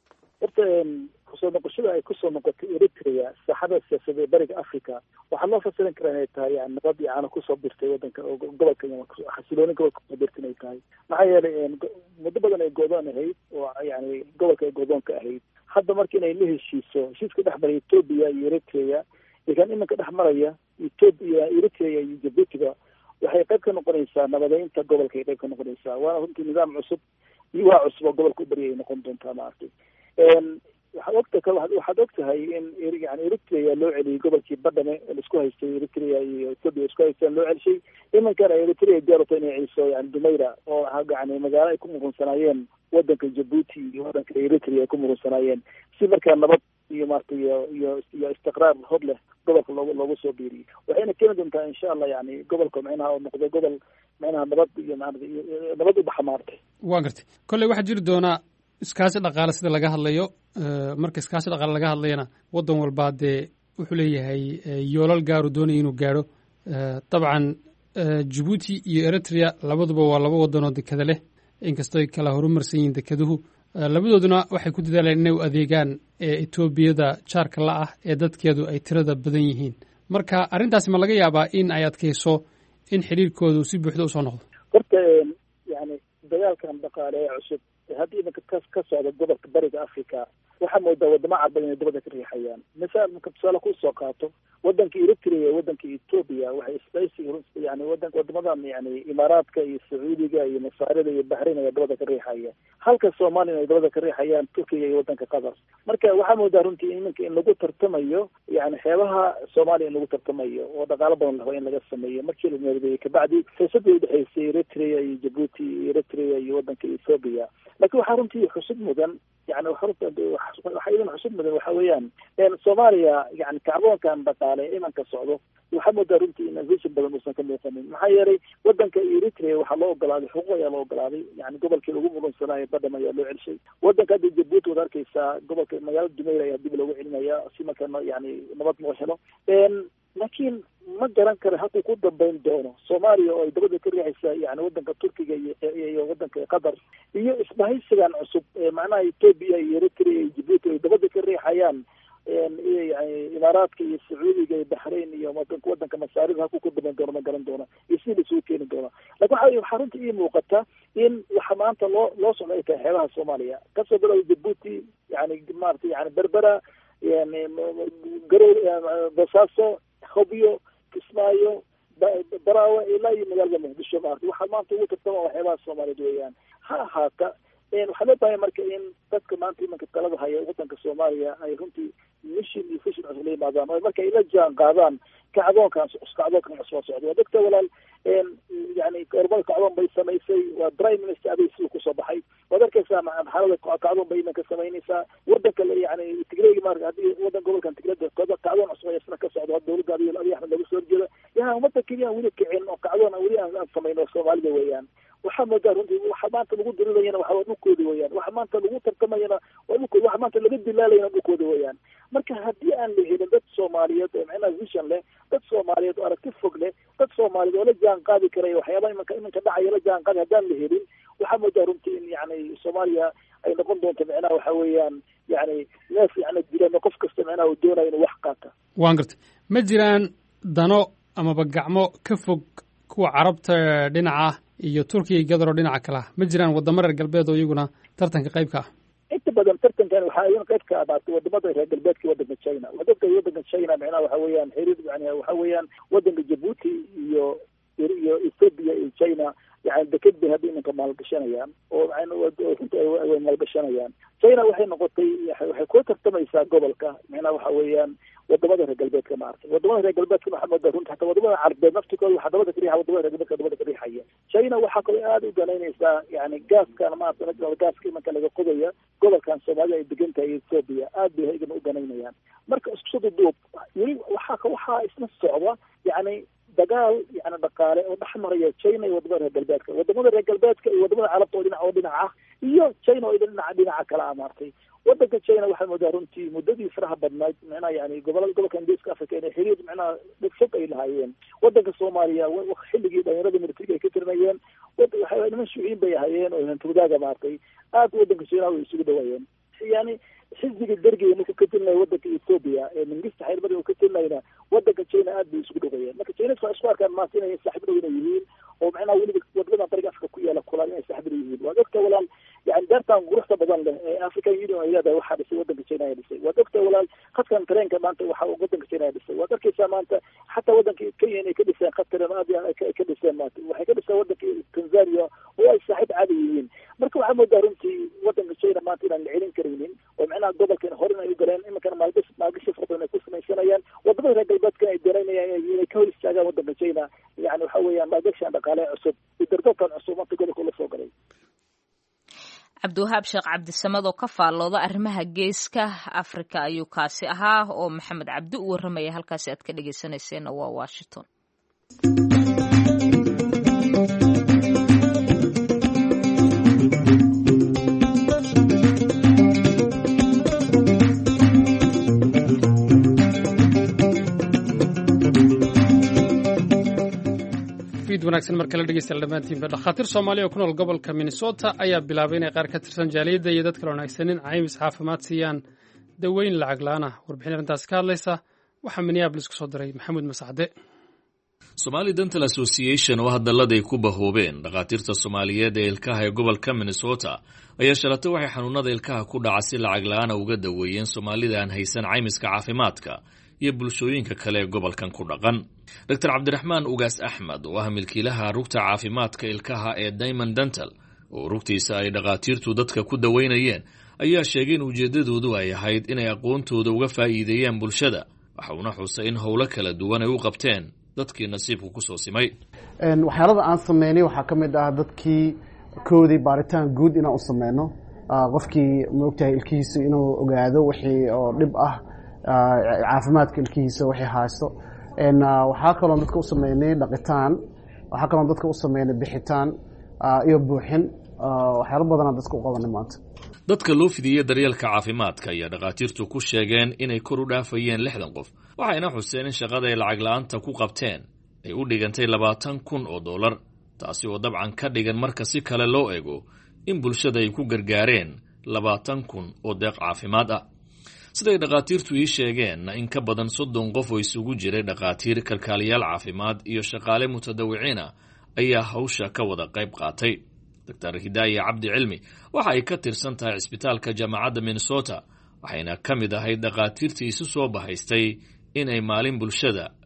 kusoo noqoshada ay kusoo noqotay eritrea saaxada siyaasadee bariga africa waxaa loo fasirin karaa inay tahay yani nabad iyo caano kusoo birtay wadanka gobolka xasilooni gobolka kusoo birtay inay tahay. maxaa yeelay muddo badan ay goodoon ahayd oo yani gobolka ay goodoonka ahayd. hadda marka inay la heshiiso heshiiska dhex maraya etoobiya iyo eritrea iyo kan iminka dhex maraya etoobiya eritrea iyo jabuutiga waxay qayb ka noqonaysaa nabadeynta gobolka ay qayb ka noqonaysaa. waana runtii nidaam cusub iyo waa cusub oo gobolka u baryay ay noqon doontaa maaragtay. waxaad ogta waxaad og tahay in yani eritrea loo celiyey gobolkii badhame laisku haystay eritrea iyo etoobiya isku haysteen loo celishay. imankana eritrea diyaarata inay celiso yani dumayra oo yani magaalo ay ku murunsanaayeen wadanka jabuuti iyo wadanka eritrea ay ku murunsanaayeen si markaa nabad iyo maarata iyo iyo iyo istiqraar hor leh gobolka loogu loogu soo biiriyey. waxayna keeni doontaa insha allah yani gobolka micnaha oo noqdo gobol micnaha nabad iyo maarata nabad u baxa maartay. waa gartay kolley waxaa jiri doonaa iskaashi dhaqaale sida laga hadlayo. marka iskaashi dhaqaale laga hadlayana waddan walbaa dee wuxuu leeyahay yoolal gaaru doonaya inuu gaadho. dabcan jabuuti iyo eritrea labaduba waa laba waddan oo dekada leh inkastoo ay kala horumarsan yihiin dekeduhu. labadooduna waxay ku dadaaleen inay u adeegaan etoobiyada jaarka la ah ee dadkeedu ay tirada badan yihiin. marka arrintaasi ma laga yaabaa in ay adkayso in xiriirkoodu si buuxda usoo noqdo? horta yani dagaalkan dhaqaale ee cusub haddii iminka ka ka socda gobolka bariga africa waxaa moodaa wadamo carbeed inay dabada ka riixayaan. masaal marka tusaale kusoo qaato wadanka eritrea iyo wadanka etoobiya waxay isbaysi yani wadan wadamadan yani imaaraadka iyo sacuudiga iyo masaarida iyo bahrain ayaa dabada ka riixaya, halka soomaaliya ay dabada ka riixayaan turkiga iyo wadanka qatar. marka waxaa moodaa runtii iminka in lagu tartamayo yani xeebaha soomaaliya in lagu tartamayo oo dhaqaalo badan laho in laga sameeyo markii la meerdeeyey kabacdi fursadii udhexaysay eritrea iyo jabuuti iyo eritrea iyo wadanka etoobiya. lakin waxaa runtii xusud mudan yani waxaa idan xusud mudan waxa weeyaan soomaaliya yani kacdoonkan dhaqaale imanka socdo waxaa moodaa runtii in vision badan uusan ka muuqanin. maxaa yeelay wadanka eritrea waxaa loo ogolaaday xuquuq ayaa loo ogolaaday yani gobolkii lagu muransanaayo badham ayaa loo celishay. wadanka hadda jabuuti waad arkeysaa gobolka magaalada dumayr ayaa dib loogu celinaya si marka yani nabad loo helo. laakiin ma garan kara halkuu ku dambeyn doono soomaaliya oo ay dabada ka riixaysa yani wadanka turkiga iyo iyo wadanka qatar iyo isbahaysigan cusub macnaha etoobiya iyo eritrea iyo jabuuti ay dabada ka riixayaan yani imaaraadka iyo sacuudiga iyo bahrain iyo wadanka wadanka masaarida halkuu ku dambeyn doono ma garan doona iyo si laisugu keeni doona. lakin waxa waxaa runtii ii muuqata in waxa maanta loo loo socda ay tahay xeebaha soomaaliya kasoo bilowda jabuuti yani maarata yani berbera yani garow basaaso hobyo kismaayo baraawe ilaa iyo magaalada muqdisho maarata waxaa maanta ugu tartama waxyaabaha soomaaliyeed weeyaan ha ahaata waxaa loo baahaya marka in dadka maanta imanka talada haya wadanka soomaaliya ay runtii mission iyo vision cusub la yimaadaan oo marka ay la jaan qaadaan kacdoonkan kacdoonkan cusub socda waa dadka walaal yani ormada kacdoon bay samaysay waa prime minister abiy siduu kusoo baxay waad arkaysaa xaalada kacdoon bay imanka samaynaysaa wadanka yani tigreegi marka haddii wadan gobolkan tigreeda kacdoon cusub ay isna ka socdo dowladda abiy abiy axmed lagu soo horjeeda yaa umada keliya aan weli kicin oo kacdoon aan weli aan samayno soomaalida weeyaan waxaa moodaa runtii waxa maanta lagu dirilayana waxa waa dhulkooda weeyaan waxa maanta lagu tartamayana waa dhulkooda waxa maanta laga dilaalayana dhulkooda weeyaan marka haddii aan la helin dad soomaaliyeed oo macnaha vision leh dad soomaaliyeed oo aragti fog leh dad soomaaliyeed oo la jaan qaadi karaya waxyaabaha imanka imanka dhacaya la jaan qaadi haddaan la helin waxaa moodaa runtii in yani soomaaliya ay noqon doonto macnaha waxa weeyaan yani neef yani dilan qof kasta macnaha uu doonayo inuu wax qaata waan gartay ma jiraan dano amaba gacmo ka fog kuwa carabta dhinaca iyo turkiya iyo gadaro dhinaca kala ma jiraan wadamo reer galbeed oo iyaguna tartanka qaybka ah inta badan tartankan waxaa iyana qayb ka abaatay wadamada reer galbeedka wadanka china waddanka wadanka china macnaha waxa weeyaan xiriir yani waxa weeyaan wadanka jabuuti iyo iyo ethiopia iyo china yani deked bay hadda imanka maalgashanayaan oo runta way maalgashanayaan china waxay noqotay waxay ku tartamaysaa gobolka macnaha waxa weeyaan wadamada reer galbeedka maartay wadamada reer galbeedka waxaa moodaa runta hataa wadamada carbeed naftikooda waxaa dabada ka riixa wadamada reer galbeedka dabada ka riixaya china waxaa kaloo aada u danaynaysaa yani gaaskan maarata gaaska imanka laga qodaya gobolkan soomaalida ay degan tahay ethiopia aad bay igana u danaynayaan marka isku soo duub weli waxaa waxaa isna socda yani dagaal yani dhaqaale oo dhex maraya china iyo wadamada reer galbeedka wadamada reer galbeedka iyo wadamada carabta oo dhinac oo dhinac ah iyo china oo dhinaca dhinaca kala ah maartay wadanka china waxaa moodaa runtii muddadii faraha badnayd macnaha yani gobolada gobolka ingiriiska africa inay xiriir macnaha dhib fog ay lahaayeen wadanka soomaaliya xilligii dhalinyarada militariga ay ka tirinayeen waxa niman shuuciyin bay ahaayeen oo hantugdaaga maartay aad wadanka china way isugu dhawaayeen yani xisbiga dergiga markuu ka tirinaya wadanka ethiopia ee mingista xeerbada uu ka tirinayna wadanka china aad bay isugu dhaweeyeen marka china waa isku arkaan maanta inay saaxiib dhow inay yihiin oo macnaha weliba wadamadan bariga afrika ku yaala kulaan inay saaxiib dhow yihiin waa dadka walaal yani daartan quruxda badan leh ee african union ay leedahay waxaa dhisay wadanka china ay dhisay waa dadka walaal khadkan tareenka maanta waxa wadanka china ay dhisay waad arkaysaa maanta xataa wadanka kenya inay ka dhiseen khad tareen aad ay ka dhiseen maanta waxay ka dhiseen wadanka tanzania oo ay saaxiib caadi yihiin marka waxaa moodaa runtii wadanka china maanta inaan la celin karaynin oo macnaha gobolkan hore inay u galeen imankana maalgash maalgashi fara badan ay ku samaysanayaan wadamada reer galbeedka ay danaynayaan inay ka hor istaagaan wadanka china yani waxa weeyaan maalgashian dhaqaale cusub iyo dardoorkan cusub maanta gobolka la soo galay cabdiwahaab sheekh cabdisamad oo ka faallooda arrimaha geeska afrika ayuu kaasi ahaa oo maxamed cabdi u warramaya halkaasi aad ka dhegeysanayseena waa washington wanaagsan mar kale dhegeystayaal dhammaantiinba dhakhaatiir soomaaliya oo ku nool gobolka minnesota ayaa bilaabay inay qaar ka tirsan jaaliyadda iyo dad kale wanaagsanin caymis caafimaad siiyaan daweyn lacag la-aan ah warbixin arrintaas ka hadlaysa waxaa minneabolis ku soo diray maxamuud masacde Somali Dental Association oo hadalladay ku bahoobeen dhakhaatiirta Soomaaliyeed ee ilkaha ee gobolka Minnesota ayaa shalatay waxay xanuunada ilkaha ku dhaca si lacag la-aan uga daweeyeen Soomaalida aan haysan caymiska caafimaadka iyo bulshooyinka kale ee gobolkan ku dhaqan. Doctor Cabdiraxmaan Ugaas Axmed oo ah milkiilaha rugta caafimaadka ilkaha ee Diamond Dental oo rugtiisa ay dhakhaatiirtu dadka ku daweynayeen ayaa sheegay in ujeedadoodu ay ahayd inay aqoontooda uga faa'iideeyaan bulshada waxa uuna xusay in howlo kala duwan ay u qabteen dadkii nasiibku ku soo simay. waxyaalada aan sameynay waxaa ka mid ah dadkii koodii baaritaan guud inaan u sameyno qofkii moogtahay ilkihiisa inuu ogaado wixii oo dhib ah caafimaadka ilkihiisa wixii haysto waxaa kaloo dadka u sameynay dhaqitaan waxaa kaloo dadka u sameynay bixitaan iyo buuxin waxyaalo badanaa dadka u qabanay maanta. dadka loo fidiyey daryeelka caafimaadka ayaa dhakhaatiirtu ku sheegeen inay kor u dhaafayeen lixdan qof waxayna xuseen in shaqada ay lacag la-aanta ku qabteen ay u dhigantay labaatan kun oo dollar taasi oo dabcan ka dhigan marka si kale loo eego in bulshada ay ku gargaareen labaatan kun oo deeq caafimaad ah. siday dhakhaatiirtu ii sheegeenna in ka badan soddon qof oo isugu jiray dhakhaatiir kalkaaliyaal caafimaad iyo shaqaale mutadawiciin ah ayaa hawsha ka wada qayb qaatay. doctor Hidaaya Cabdi Cilmi waxa ay ka tirsan tahay cisbitaalka jaamacadda Minnesota waxayna ka mid ahayd dhakhaatiirtii isu soo bahaystay inay maalin bulshada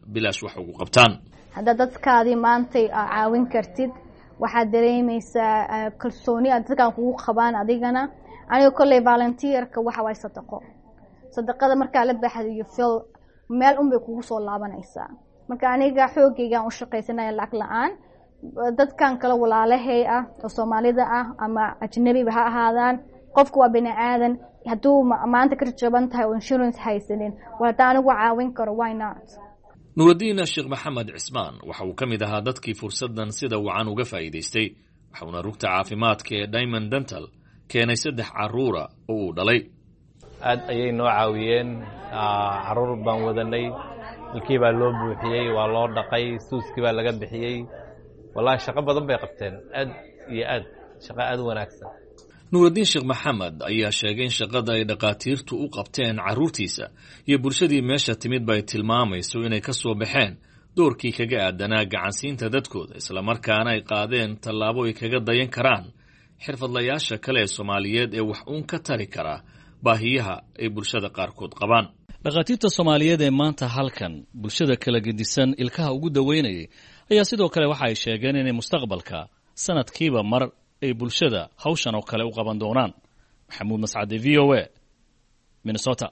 bilaash wax ugu qabtaan. haddaad dadkaadii maantay caawin kartid waxaad dareemaysaa kalsooni aad dadkaan kugu qabaan adigana. aniga kolley volunteerka waxa waay sadaqo sadaqada markaa la baxdayo fil meel unbay kugu soo laabanaysaa. marka aniga xoogaygaan u shaqaysanaya lacag la-aan. dadkan kale walaalahay ah oo soomaalida ah ama ajnabiba ha ahaadaan qofku waa bini aadan hadduu maanta ka jaban tahay oo insurance haysanin waa haddaan anigu caawin karo why not. nuuradiin sheekh maxamed cismaan waxa uu ka mid ahaa dadkii fursaddan sida wacan uga faa'iidaystay waxauna rugta caafimaadka ee Diamond Dental keenay saddex caruura oo uu dhalay. aad ayay noo caawiyeen caruur baan wadanay ilkii baa loo buuxiyey waa loo dhaqay suuskii baa laga bixiyey wallahi shaqo badan bay qabteen aad iyo aad shaqo aad wanaagsan. nuuradiin sheekh maxamed ayaa sheegay in shaqada ay dhaqaatiirtu u qabteen caruurtiisa iyo bulshadii meesha timid bay tilmaamayso inay ka soo baxeen doorkii kaga aadanaa gacansiinta dadkooda isla markaana ay qaadeen tallaabo ay kaga dayan karaan xirfadlayaasha kale ee Soomaaliyeed ee wax uun ka tari kara baahiyaha ay bulshada qaarkood qabaan. dhaqaatiirta Soomaaliyeed ee maanta halkan bulshada kala gedisan ilkaha ugu daweynayay ayaa sidoo kale waxa ay sheegeen inay mustaqbalka sanadkiiba mar ay bulshada hawshan oo kale u qaban doonaan. maxamuud mascade v o a Minnesota.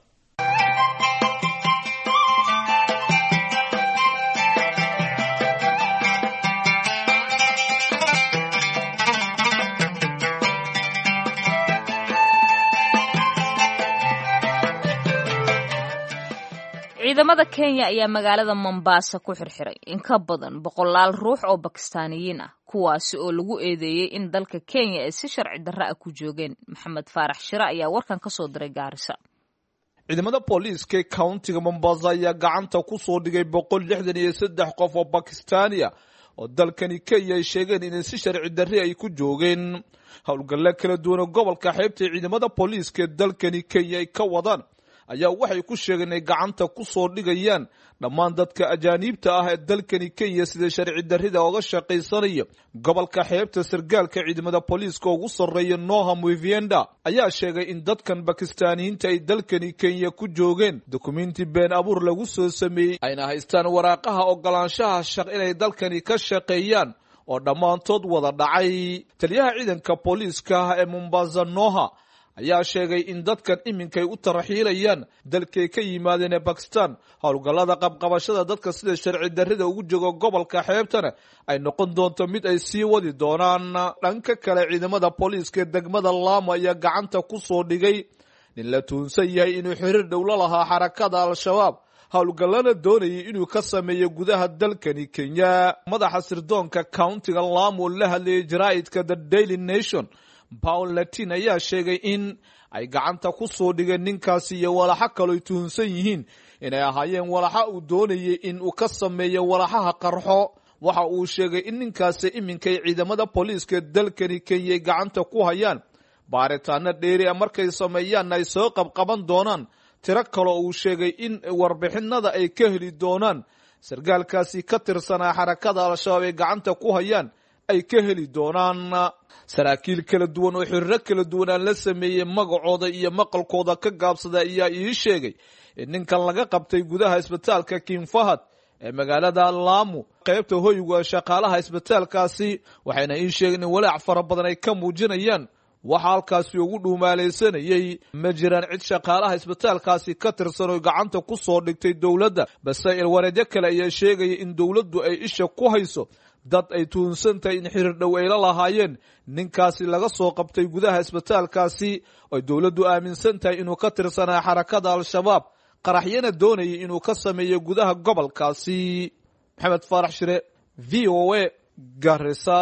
ciidamada Kenya ayaa magaalada Mombasa ku xirxiray in ka badan boqolaal ruux oo Bakistaaniyiin ah kuwaasi oo lagu eedeeyay in dalka Kenya ay si sharci darro ah ku joogeen. Maxamed Faarax Shira ayaa warkan ka soo diray Gaarisa. ciidamada booliiska countiga Mombasa ayaa gacanta ku soo dhigay boqol lixdan iyo saddex qof oo Bakistaaniya oo dalkani Kenya ay sheegeen in si sharci darro ay ku joogeen. howlgalla kala duwan gobolka xeebta ciidamada booliiska dalkani Kenya ay ka wadaan ayaa waxay ku sheegeen inay gacanta ku soo dhigayaan dhammaan dadka ajaaniibta ah ee dalkani Kenya sida sharci darrida uga shaqaysanaya. gobolka xeebta sargaalka ciidamada booliiska ugu sarreeya Noha Mwivyenda ayaa sheegay in dadkan Bakistaaniyiinta ay dalkani Kenya ku joogeen dukumeenti been abuur lagu soo sameeyay ayna haystaan waraaqaha ogolaanshaha shaqo inay dalkani ka shaqeeyaan oo dhammaantood wada dhacay. taliyaha ciidanka booliiska ee Mombasa Noha ayaa sheegay in dadkan iminkay u tarxiilayaan dalkay ka yimaadeen ee Pakistan. howlgallada qabqabashada dadka sida sharci darrida ugu jooga gobolka xeebtana ay noqon doonto mid ay sii wadi doonaan. dhanka kale ciidamada booliiska ee degmada Lamu ayaa gacanta ku soo dhigay nin la tuunsan yahay inuu xiriir dhow la lahaa xarakada Al-Shabaab howlgallana doonayay inuu ka sameeyo gudaha dalkani Kenya. madaxa sirdoonka countiga Lamu la hadlayay jaraa'idka The Daily Nation Paul Latin ayaa sheegay in ay gacanta ku soo dhigeen ninkaasi iyo walaxa kale tuhunsan yihiin inay ahaayeen walaxa uu doonayay in uu ka sameeyo walaxaha qarxo. waxa uu sheegay in ninkaasi iminkay ciidamada booliiska dalkani Kenya gacanta ku hayaan baaritaano dheeri ah markay sameeyaan ay soo qabqaban doonaan tiro kale uu sheegay in warbixinada ay ka heli doonaan sargaalkaasi ka tirsanaa xarakada Al-Shabaab ay gacanta ku hayaan ay ka heli doonaan. saraakiil kala duwan oo xiriiro kala duwan aan la sameeyey magacooda iyo maqalkooda ka gaabsada ayaa ii sheegay in ninkan laga qabtay gudaha isbitaalka King Fahad ee magaalada Lamu qaybta hoyga shaqaalaha isbitaalkaasi waxayna ii sheegeen in walaac fara badan ay ka muujinayaan waxa halkaasi ugu dhuumaalaysanayay. ma jiraan cid shaqaalaha isbitaalkaasi ka tirsan oo gacanta ku soo dhigtay dowladda balse ilwareedyo kale ayaa sheegaya in dowladdu ay isha ku hayso dad ay tuhunsan tahay in xiriir dhow ay la lahaayeen ninkaasi laga soo qabtay gudaha isbitaalkaasi oo dowladdu aaminsan tahay inuu ka tirsanaa xarakada Al-Shabaab qaraxyana doonayay inuu ka sameeyo gudaha gobolkaasi. maxamed faarax shire v o a Garissa.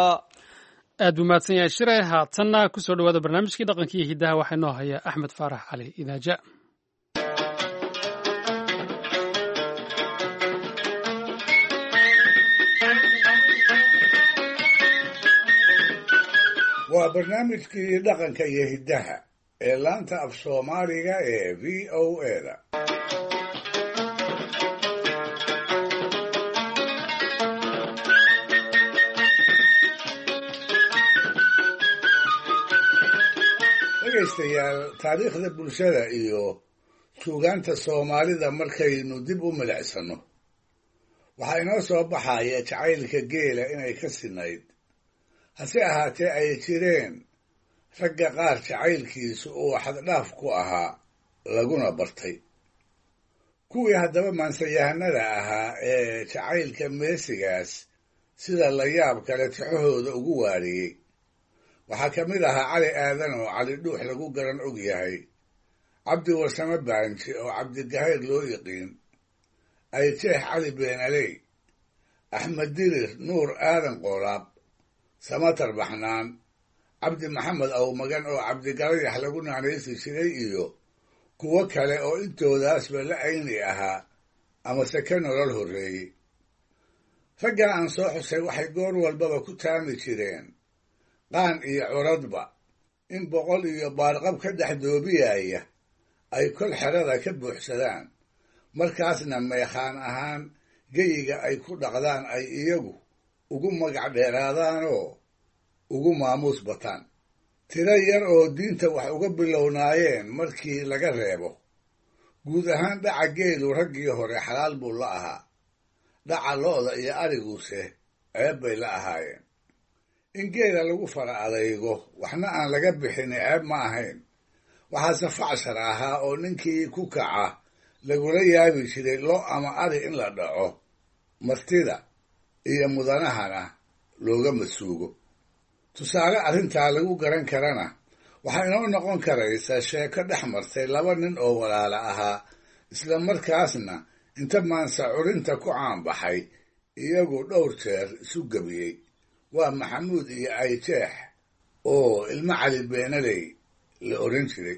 aad buu mahadsan yahay shire. haatanna ku soo dhawaada barnaamijkii dhaqanka iyo hiddaha waxaa inoo haya axmed faarax cali idaaja. waa barnaamijkii dhaqanka iyo hiddaha ee laanta af Soomaaliga ee v o a da. dhegaystayaal, taariikhda bulshada iyo suugaanta Soomaalida markaynu dib u milicsano waxaa inoo soo baxaya jacaylka geela inay ka sinayd hase ahaatee ay jireen ragga qaar jacaylkiisu uu xaddhaaf ku ahaa laguna bartay kuwii haddaba maansayahanada ahaa ee jacaylka meesigaas sida la yaab kale tixahooda ugu waariyey waxaa ka mid ahaa cali aadan oo cali dhuux lagu garan og yahay cabdi warsame baanji oo cabdigahayr loo yiqiin ayjeex cali beenaley axmed dirir nuur aadan qoolaab samatar baxnaan cabdi maxamed awmagan oo cabdigalayax lagu naanaysi jiray iyo kuwo kale oo intoodaasba la ayni ahaa amase ka nolol horreeyey raggaa aan soo xusay waxay goor walbaba ku taami jireen qaan iyo curadba in boqol iyo baarqab ka dhex doobiyaya ay kol xerada ka buuxsadaan markaasna meekhaan ahaan geyiga ay ku dhaqdaan ay iyagu ugu magac dheeraadaanoo ugu maamuus bataan tiro yar oo diinta wax uga bilownaayeen markii laga reebo guud ahaan dhaca geelu raggii hore xalaal buu la ahaa dhaca lo'da iyo ariguuse ceeb bay la ahaayeen in geela lagu fara adaygo waxna aan laga bixin ceeb ma ahayn waxaase facshar ahaa oo ninkii ku kaca lagula yaabi jiray lo ama ari in la dhaco martida iyo mudanahana looga masuugo tusaale arrintaa lagu garan karana waxaa inoo noqon karaysa sheeko dhex martay laba nin oo walaala ahaa isla markaasna inta maansa curinta ku caanbaxay iyagu dhowr jeer isu gebiyey waa maxamuud iyo ayjeex oo ilmo cali beenaley la odhan jiray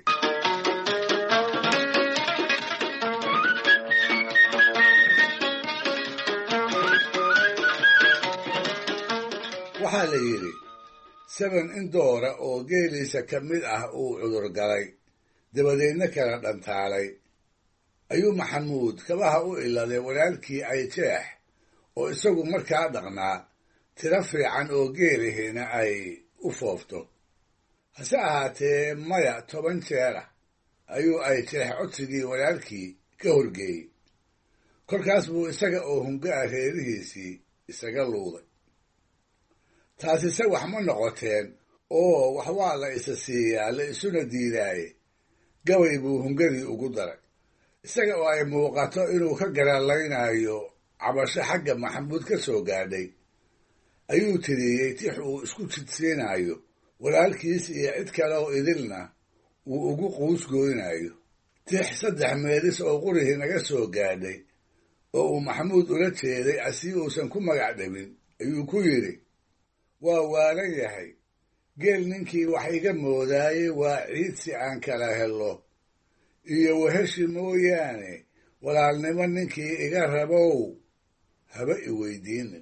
waxaa la yidhi saban in doora oo geeliisa ka mid ah uu cudur galay dabadeedna kala dhantaalay ayuu maxamuud kabaha u iladay walaalkii ayjeex oo isagu markaa dhaqnaa tiro fiican oo geelihiina ay u foofto hase ahaatee maya toban jeer ah ayuu ayjeex codsigii walaalkii ka horgeeyey kolkaas buu isaga oo hunga ah reerihiisii isaga luuday taasise wax ma noqoteen oo wax waa la isa siiyaa la isuna diidaaye gabay buu hungadii ugu daray isaga oo ay muuqato inuu ka garaalaynayo cabasho xagga maxamuud ka soo gaadhay ayuu tiriyey tix uu isku jidsiinayo walaalkiis iyo cid kale oo idilna uu ugu quusgooynayo tix saddex meelis oo qurihii naga soo gaadhay oo uu maxamuud ula jeeday asii uusan ku magac dhabin ayuu ku yidhi waa waalan yahay geel ninkii wax iga moodaayey waa ciid si aan kala helo iyo weheshi mooyaane walaalnimo ninkii iga rabow haba i weydiinin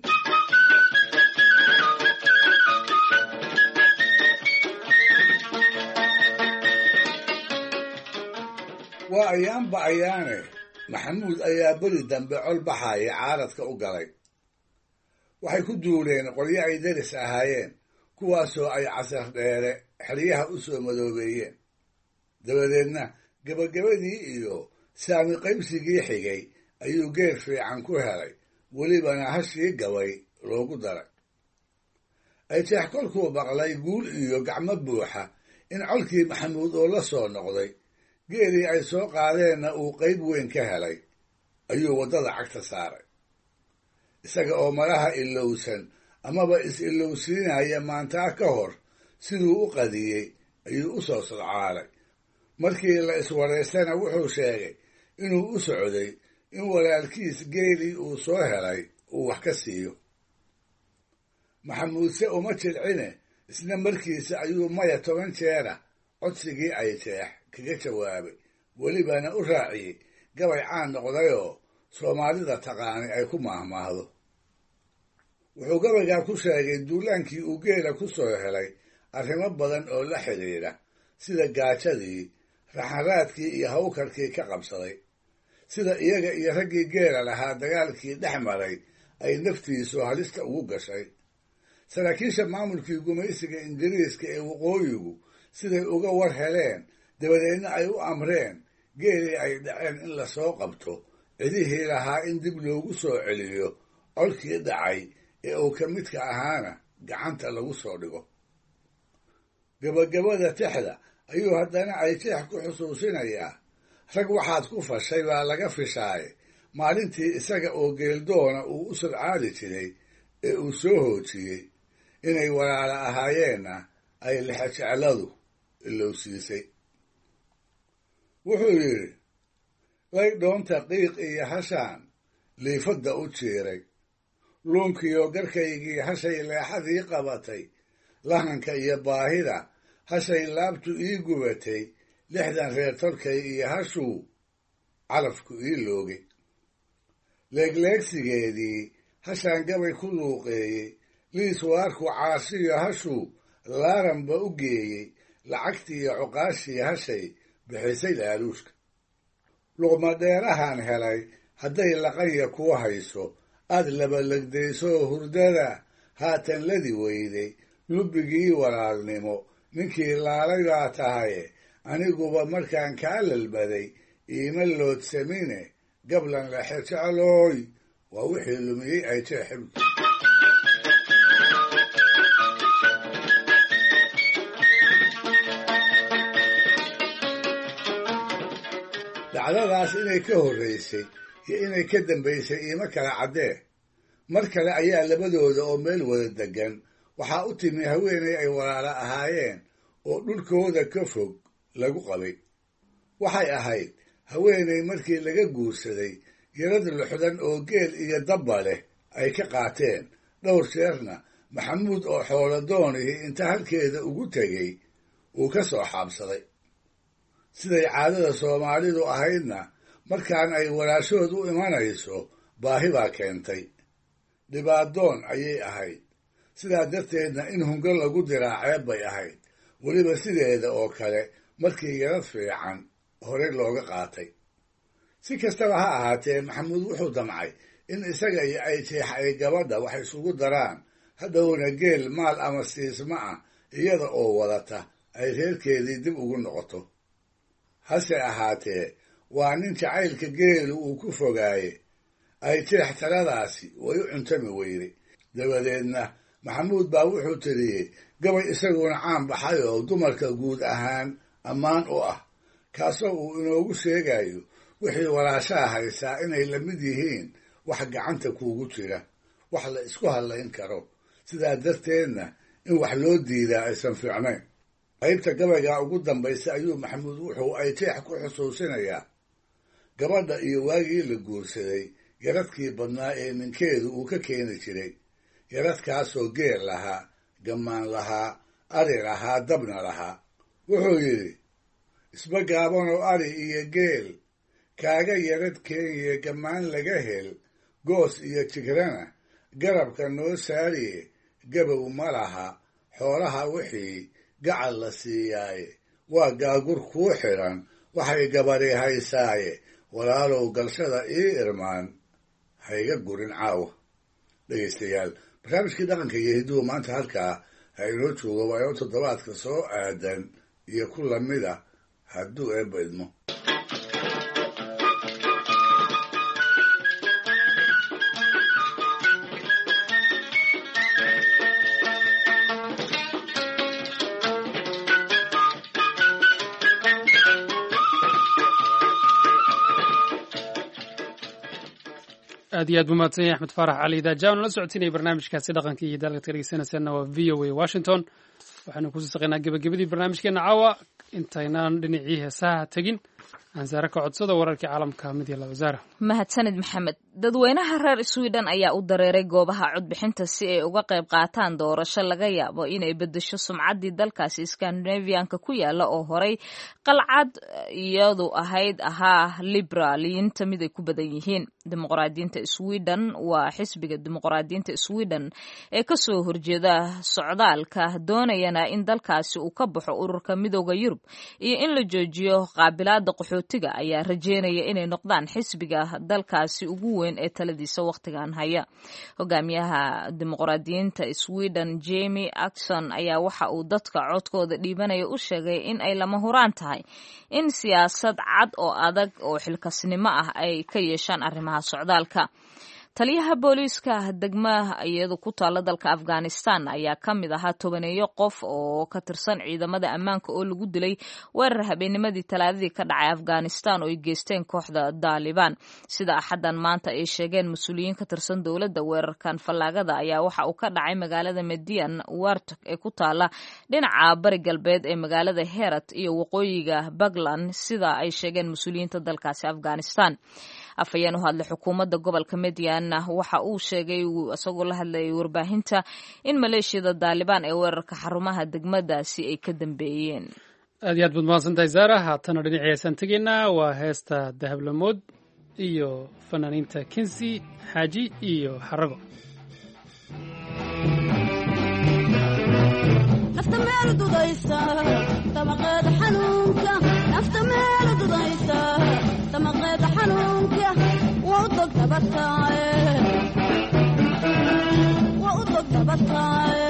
waa ayaanba ayaane maxamuud ayaa beri dambe col baxaya caaradka u galay waxay ku duuleen qolyo ay deris ahaayeen kuwaasoo ay casar dheere xeryaha u soo madoobeeyeen dabadeedna gebagabadii iyo saami qaybsigii xigay ayuu geer fiican ku helay welibana hashii gabay loogu daray ayjeex kolkuu maqlay guul iyo gacmo buuxa in colkii maxamuud oo la soo noqday geelii ay soo qaadeenna uu qayb weyn ka helay ayuu waddada cagta saaray isaga oo malaha ilowsan amaba is-ilowsiinaya maantaa ka hor siduu u qadiyey ayuu u soo sodcaalay markii la iswaraystana wuxuu sheegay inuu u socday in walaalkiis geelii uu soo helay uu wax ka siiyo maxamuudse uma jilcine isna markiisa ayuu maya toban jeera codsigii ayjeex kaga jawaabay welibana u raaciyey gabay caan noqdayoo soomaalida taqaani ay ku maahmaahdo wuxuu gabaygaa ku sheegay duulaankii uu geela ku soo helay arrimo badan oo la xidhiidha sida gaajadii raxanraadkii iyo hawkarkii ka qabsaday sida iyaga iyo raggii geela lahaa dagaalkii dhex maray ay naftiisu halista ugu gashay saraakiisha maamulkii gumaysiga ingiriiska ee waqooyigu siday uga war heleen dabadeedna ay u amreen geelii ay dhaceen in lasoo qabto cidihii lahaa in dib loogu soo celiyo colkii dhacay ee uu ka midka ahaana gacanta lagu soo dhigo. gabagabada tixda ayuu haddana Ayjeex ku xusuusinayaa rag waxaad ku fashay baa laga fishaaye maalintii isaga oo geeldoona uu u sodcaali jiray ee uu soo hoojiyey inay walaala ahaayeenna ay lixajecladu ilowsiisay. wuxuu yidhi lay dhoonta qiiq iyo hashaan liifadda u jiiray luunkiyo garkaygii hashay leexadii qabatay lahanka iyo baahida hashay laabtu ii gubatay lixdan reer tolkay iyo hashuu calafku ii loogay leegleegsigeedii hashaan gabay ku luuqeeyey liis waarku caashiyo hashuu laaranba u geeyey lacagtiiyo cuqaashii hashay bixisay laaluushka luqmadheerahan helay hadday laqanya kuu hayso aad labalegdaysoo hurdada haatan ladi weyday lubbigii walaalnimo ninkii laalay baa tahaye aniguba markaan kaa lalbaday iima loodsamine gablan lexe jeclooy waa wixii lumiyey Ayjeex xilki. dacdadaas inay ka horraysay iyo inay ka dambaysay iima kala caddee. mar kale ayaa labadooda oo meel wada degan waxaa u timi haweenay ay walaala ahaayeen oo dhulkooda ka fog lagu qabay. waxay ahayd haweenay markii laga guursaday yarad luxdan oo geel iyo dabba leh ay ka qaateen dhowr jeerna Maxamuud oo xoolo doonihii inta halkeeda ugu tegey uu ka soo xaabsaday. siday caadada Soomaalidu ahaydna markaan ay walaashood u imanayso baahi baa keentay. dhibaadoon ayay ahayd, sidaa darteedna in hungo lagu diraa ceeb bay ahayd, weliba sideeda oo kale markii yarad fiican horey looga qaatay. si kastaba ha ahaatee Maxamuud wuxuu damcay in isaga iyo Ayjeex ay gabadha wax isugu daraan, hadhowna geel maal ama siisma ah iyada oo wadata ay reerkeedii dib ugu noqoto. hase ahaatee waa nin jacaylka geelu uu ku fogaaye. Ayjeex taladaasi way u cuntami weyday. dabadeedna Maxamuud baa wuxuu tiriyey gabay isaguna caan baxay oo dumarka guud ahaan ammaan u ah, kaasoo uu inoogu sheegayo wixii walaashaha haysaa inay la mid yihiin wax gacanta kuugu jira, wax la isku hadlayn karo, sidaa darteedna in wax loo diidaa aysan fiicnayn. qaybta gabaygaa ugu dambaysa ayuu Maxamuud wuxuu Ayjeex ku xusuusinayaa gabadha iyo waagii la guursaday yaradkii badnaa ee ninkeedu uu ka keeni jiray. yaradkaasoo geel lahaa, gammaan lahaa, ari lahaa, dabna lahaa. wuxuu yidhi isba gaabanoo ari iyo geel kaaga yarad keeniye gammaan laga hel, goos iyo jigrana garabka noo saariye gabow ma laha, xoolaha wixii gacal la siiyaaye waa gaagur kuu xidhan, waxay gabadhi haysaaye walaalow galshada ii irmaan hayga gurin caawa. dhegaystayaal, barnaamijkii dhaqanka iyo hidduhu maanta halkaa ha inoo joogo waayo toddobaadka soo aadan iyo ku lamid ah hadduu eebba idmo. aad iyo aad buu mahadsan yahay axmed faarax cali daajawn la socotinaya barnaamijkaasi dhaqanka iyo dalka dhegeysanaysaana waa v o a washington. waxaanu kusii saqaynaa gebagabadii barnaamijkeena caawa intaynaan dhinacii heesaha tegin aan saare ka codsada wararkii caalamka mid iyo laba saara. mahadsanid maxamed. dadweynaha reer sweden ayaa u dareeray goobaha codbixinta si ay uga qayb qaataan doorasho laga yaabo inay bedesho sumcaddii dalkaasi skandinavianka ku yaala oo horay qalcad iyadu ahayd ahaa liberaaliyiinta mid ay ku badan yihiin. dimuqraadiyiinta sweden waa xisbiga dimuqraadiyiinta sweden ee kasoo horjeeda socdaalka doonayana in dalkaasi uu ka baxo ururka midooda yurub iyo in la joojiyo qaabilaada qaxootiga ayaa rajeynaya inay noqdaan xisbiga dalkaasi ugu weyn ee taladiisa waqtigan haya. hogaamiyaha dimuqraadiyiinta sweden Jamie Axon ayaa waxa uu dadka codkooda dhiibanaya u sheegay in ay lama huraan tahay in siyaasad cad oo adag oo xilkasnimo ah ay ka yeeshaan arrimaha socdaalka. taliyaha booliiska degmaha iyadu ku taala dalka afghanistan ayaa ka mid ahaa tobaneeyo qof oo ka tirsan ciidamada ammaanka oo lagu dilay weerar habeennimadii talaadadii ka dhacay afghanistan oo ay geysteen kooxda daalibaan sida axaddan maanta ay sheegeen mas-uuliyiin ka tirsan dowladda weerarkan fallaagada ayaa waxa uu ka dhacay magaalada median wartak ee ku taala dhinaca bari galbeed ee magaalada herat iyo waqooyiga puntland sida ay sheegeen mas-uuliyiinta dalkaasi afghanistan afhayeen u hadlay xukuumadda gobolka median waxa uu sheegay isagoo la hadlayay warbaahinta in maleeshiyada daalibaan ee weerarka xarumaha degmadaasi ay ka dambeeyeen. aad iyo aad baad mahadsantahay zaara. haatana dhinacii heesaan tegaynaa waa heesta dahablamood iyo fanaaniinta kinsi xaaji iyo xarago. nafta meel dudaysa tamaqeed xanuunka nafta meel dudaysa tamaqeed xanuunka waa u dog dabataaye waa u dog dabataaye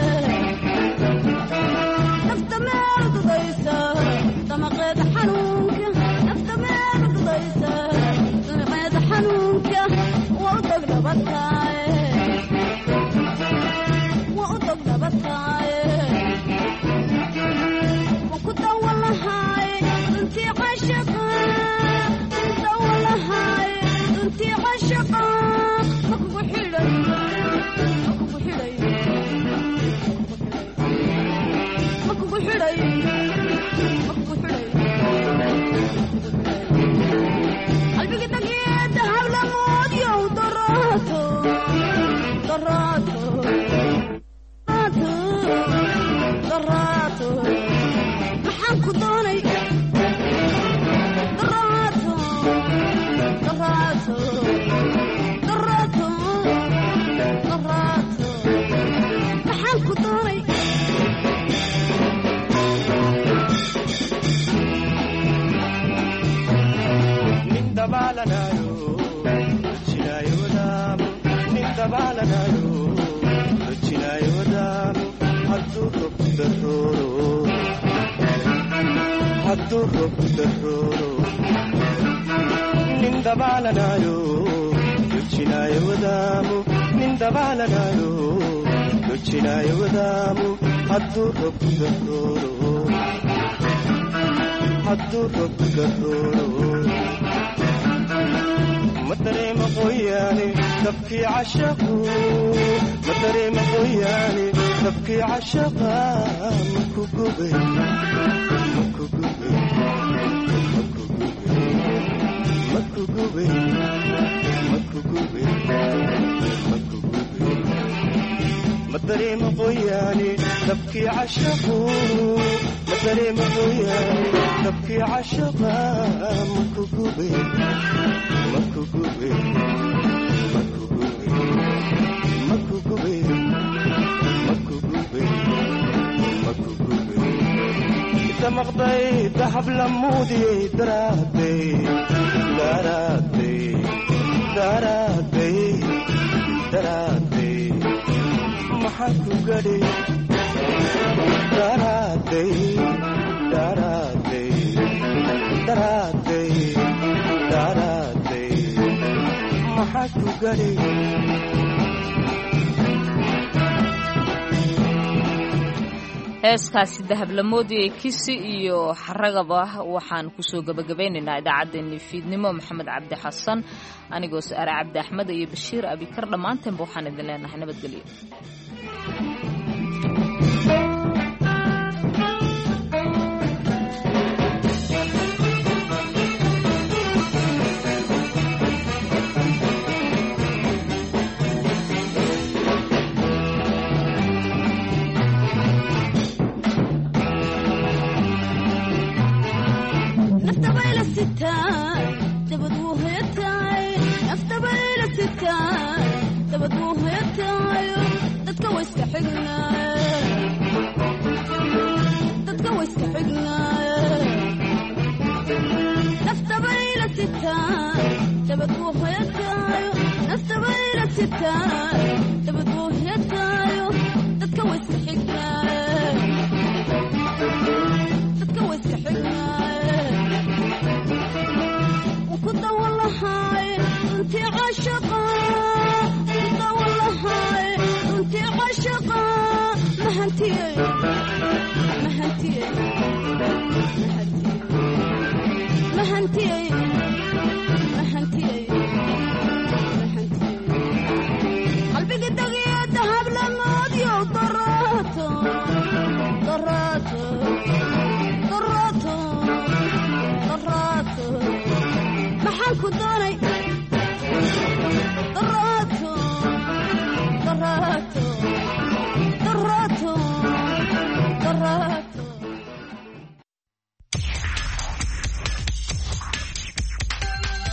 nafta meel dudaysa tamaqeed xanuunka nafta meel dudaysa tamaqeed xanuunka waa u dog dabataaye waa u dog dabataaye تبكي عشقه مدري مقوياني تبكي عشقه مكوكوبي مكوكوبي مكوكوبي مكوكوبي مكوكوبي مدري مقوياني تبكي عشقه مدري مقوياني تبكي عشقه مكوكوبي مكوكوبي مقضي ذهب لمودي دراتي دراتي دراتي دراتي محكو قدي دراتي دراتي دراتي دراتي محكو قدي heeskaasi dahablamoodi ee kisi iyo xaragaba waxaan kusoo gabagabeynaynaa idaacaddeenii fiidnimo maxamed cabdi xasan anigoo saare cabdi axmed iyo bashiir abikar dhammaanteenba waxaan idin leenahay nabadgelyo. وكنت والله هاي انتي عاشقة maxantiyey maxantiyey qalbiga dagiyo dahab lamoodyo daraato daraato daraato daraato maxaan ku doonay daraato daraato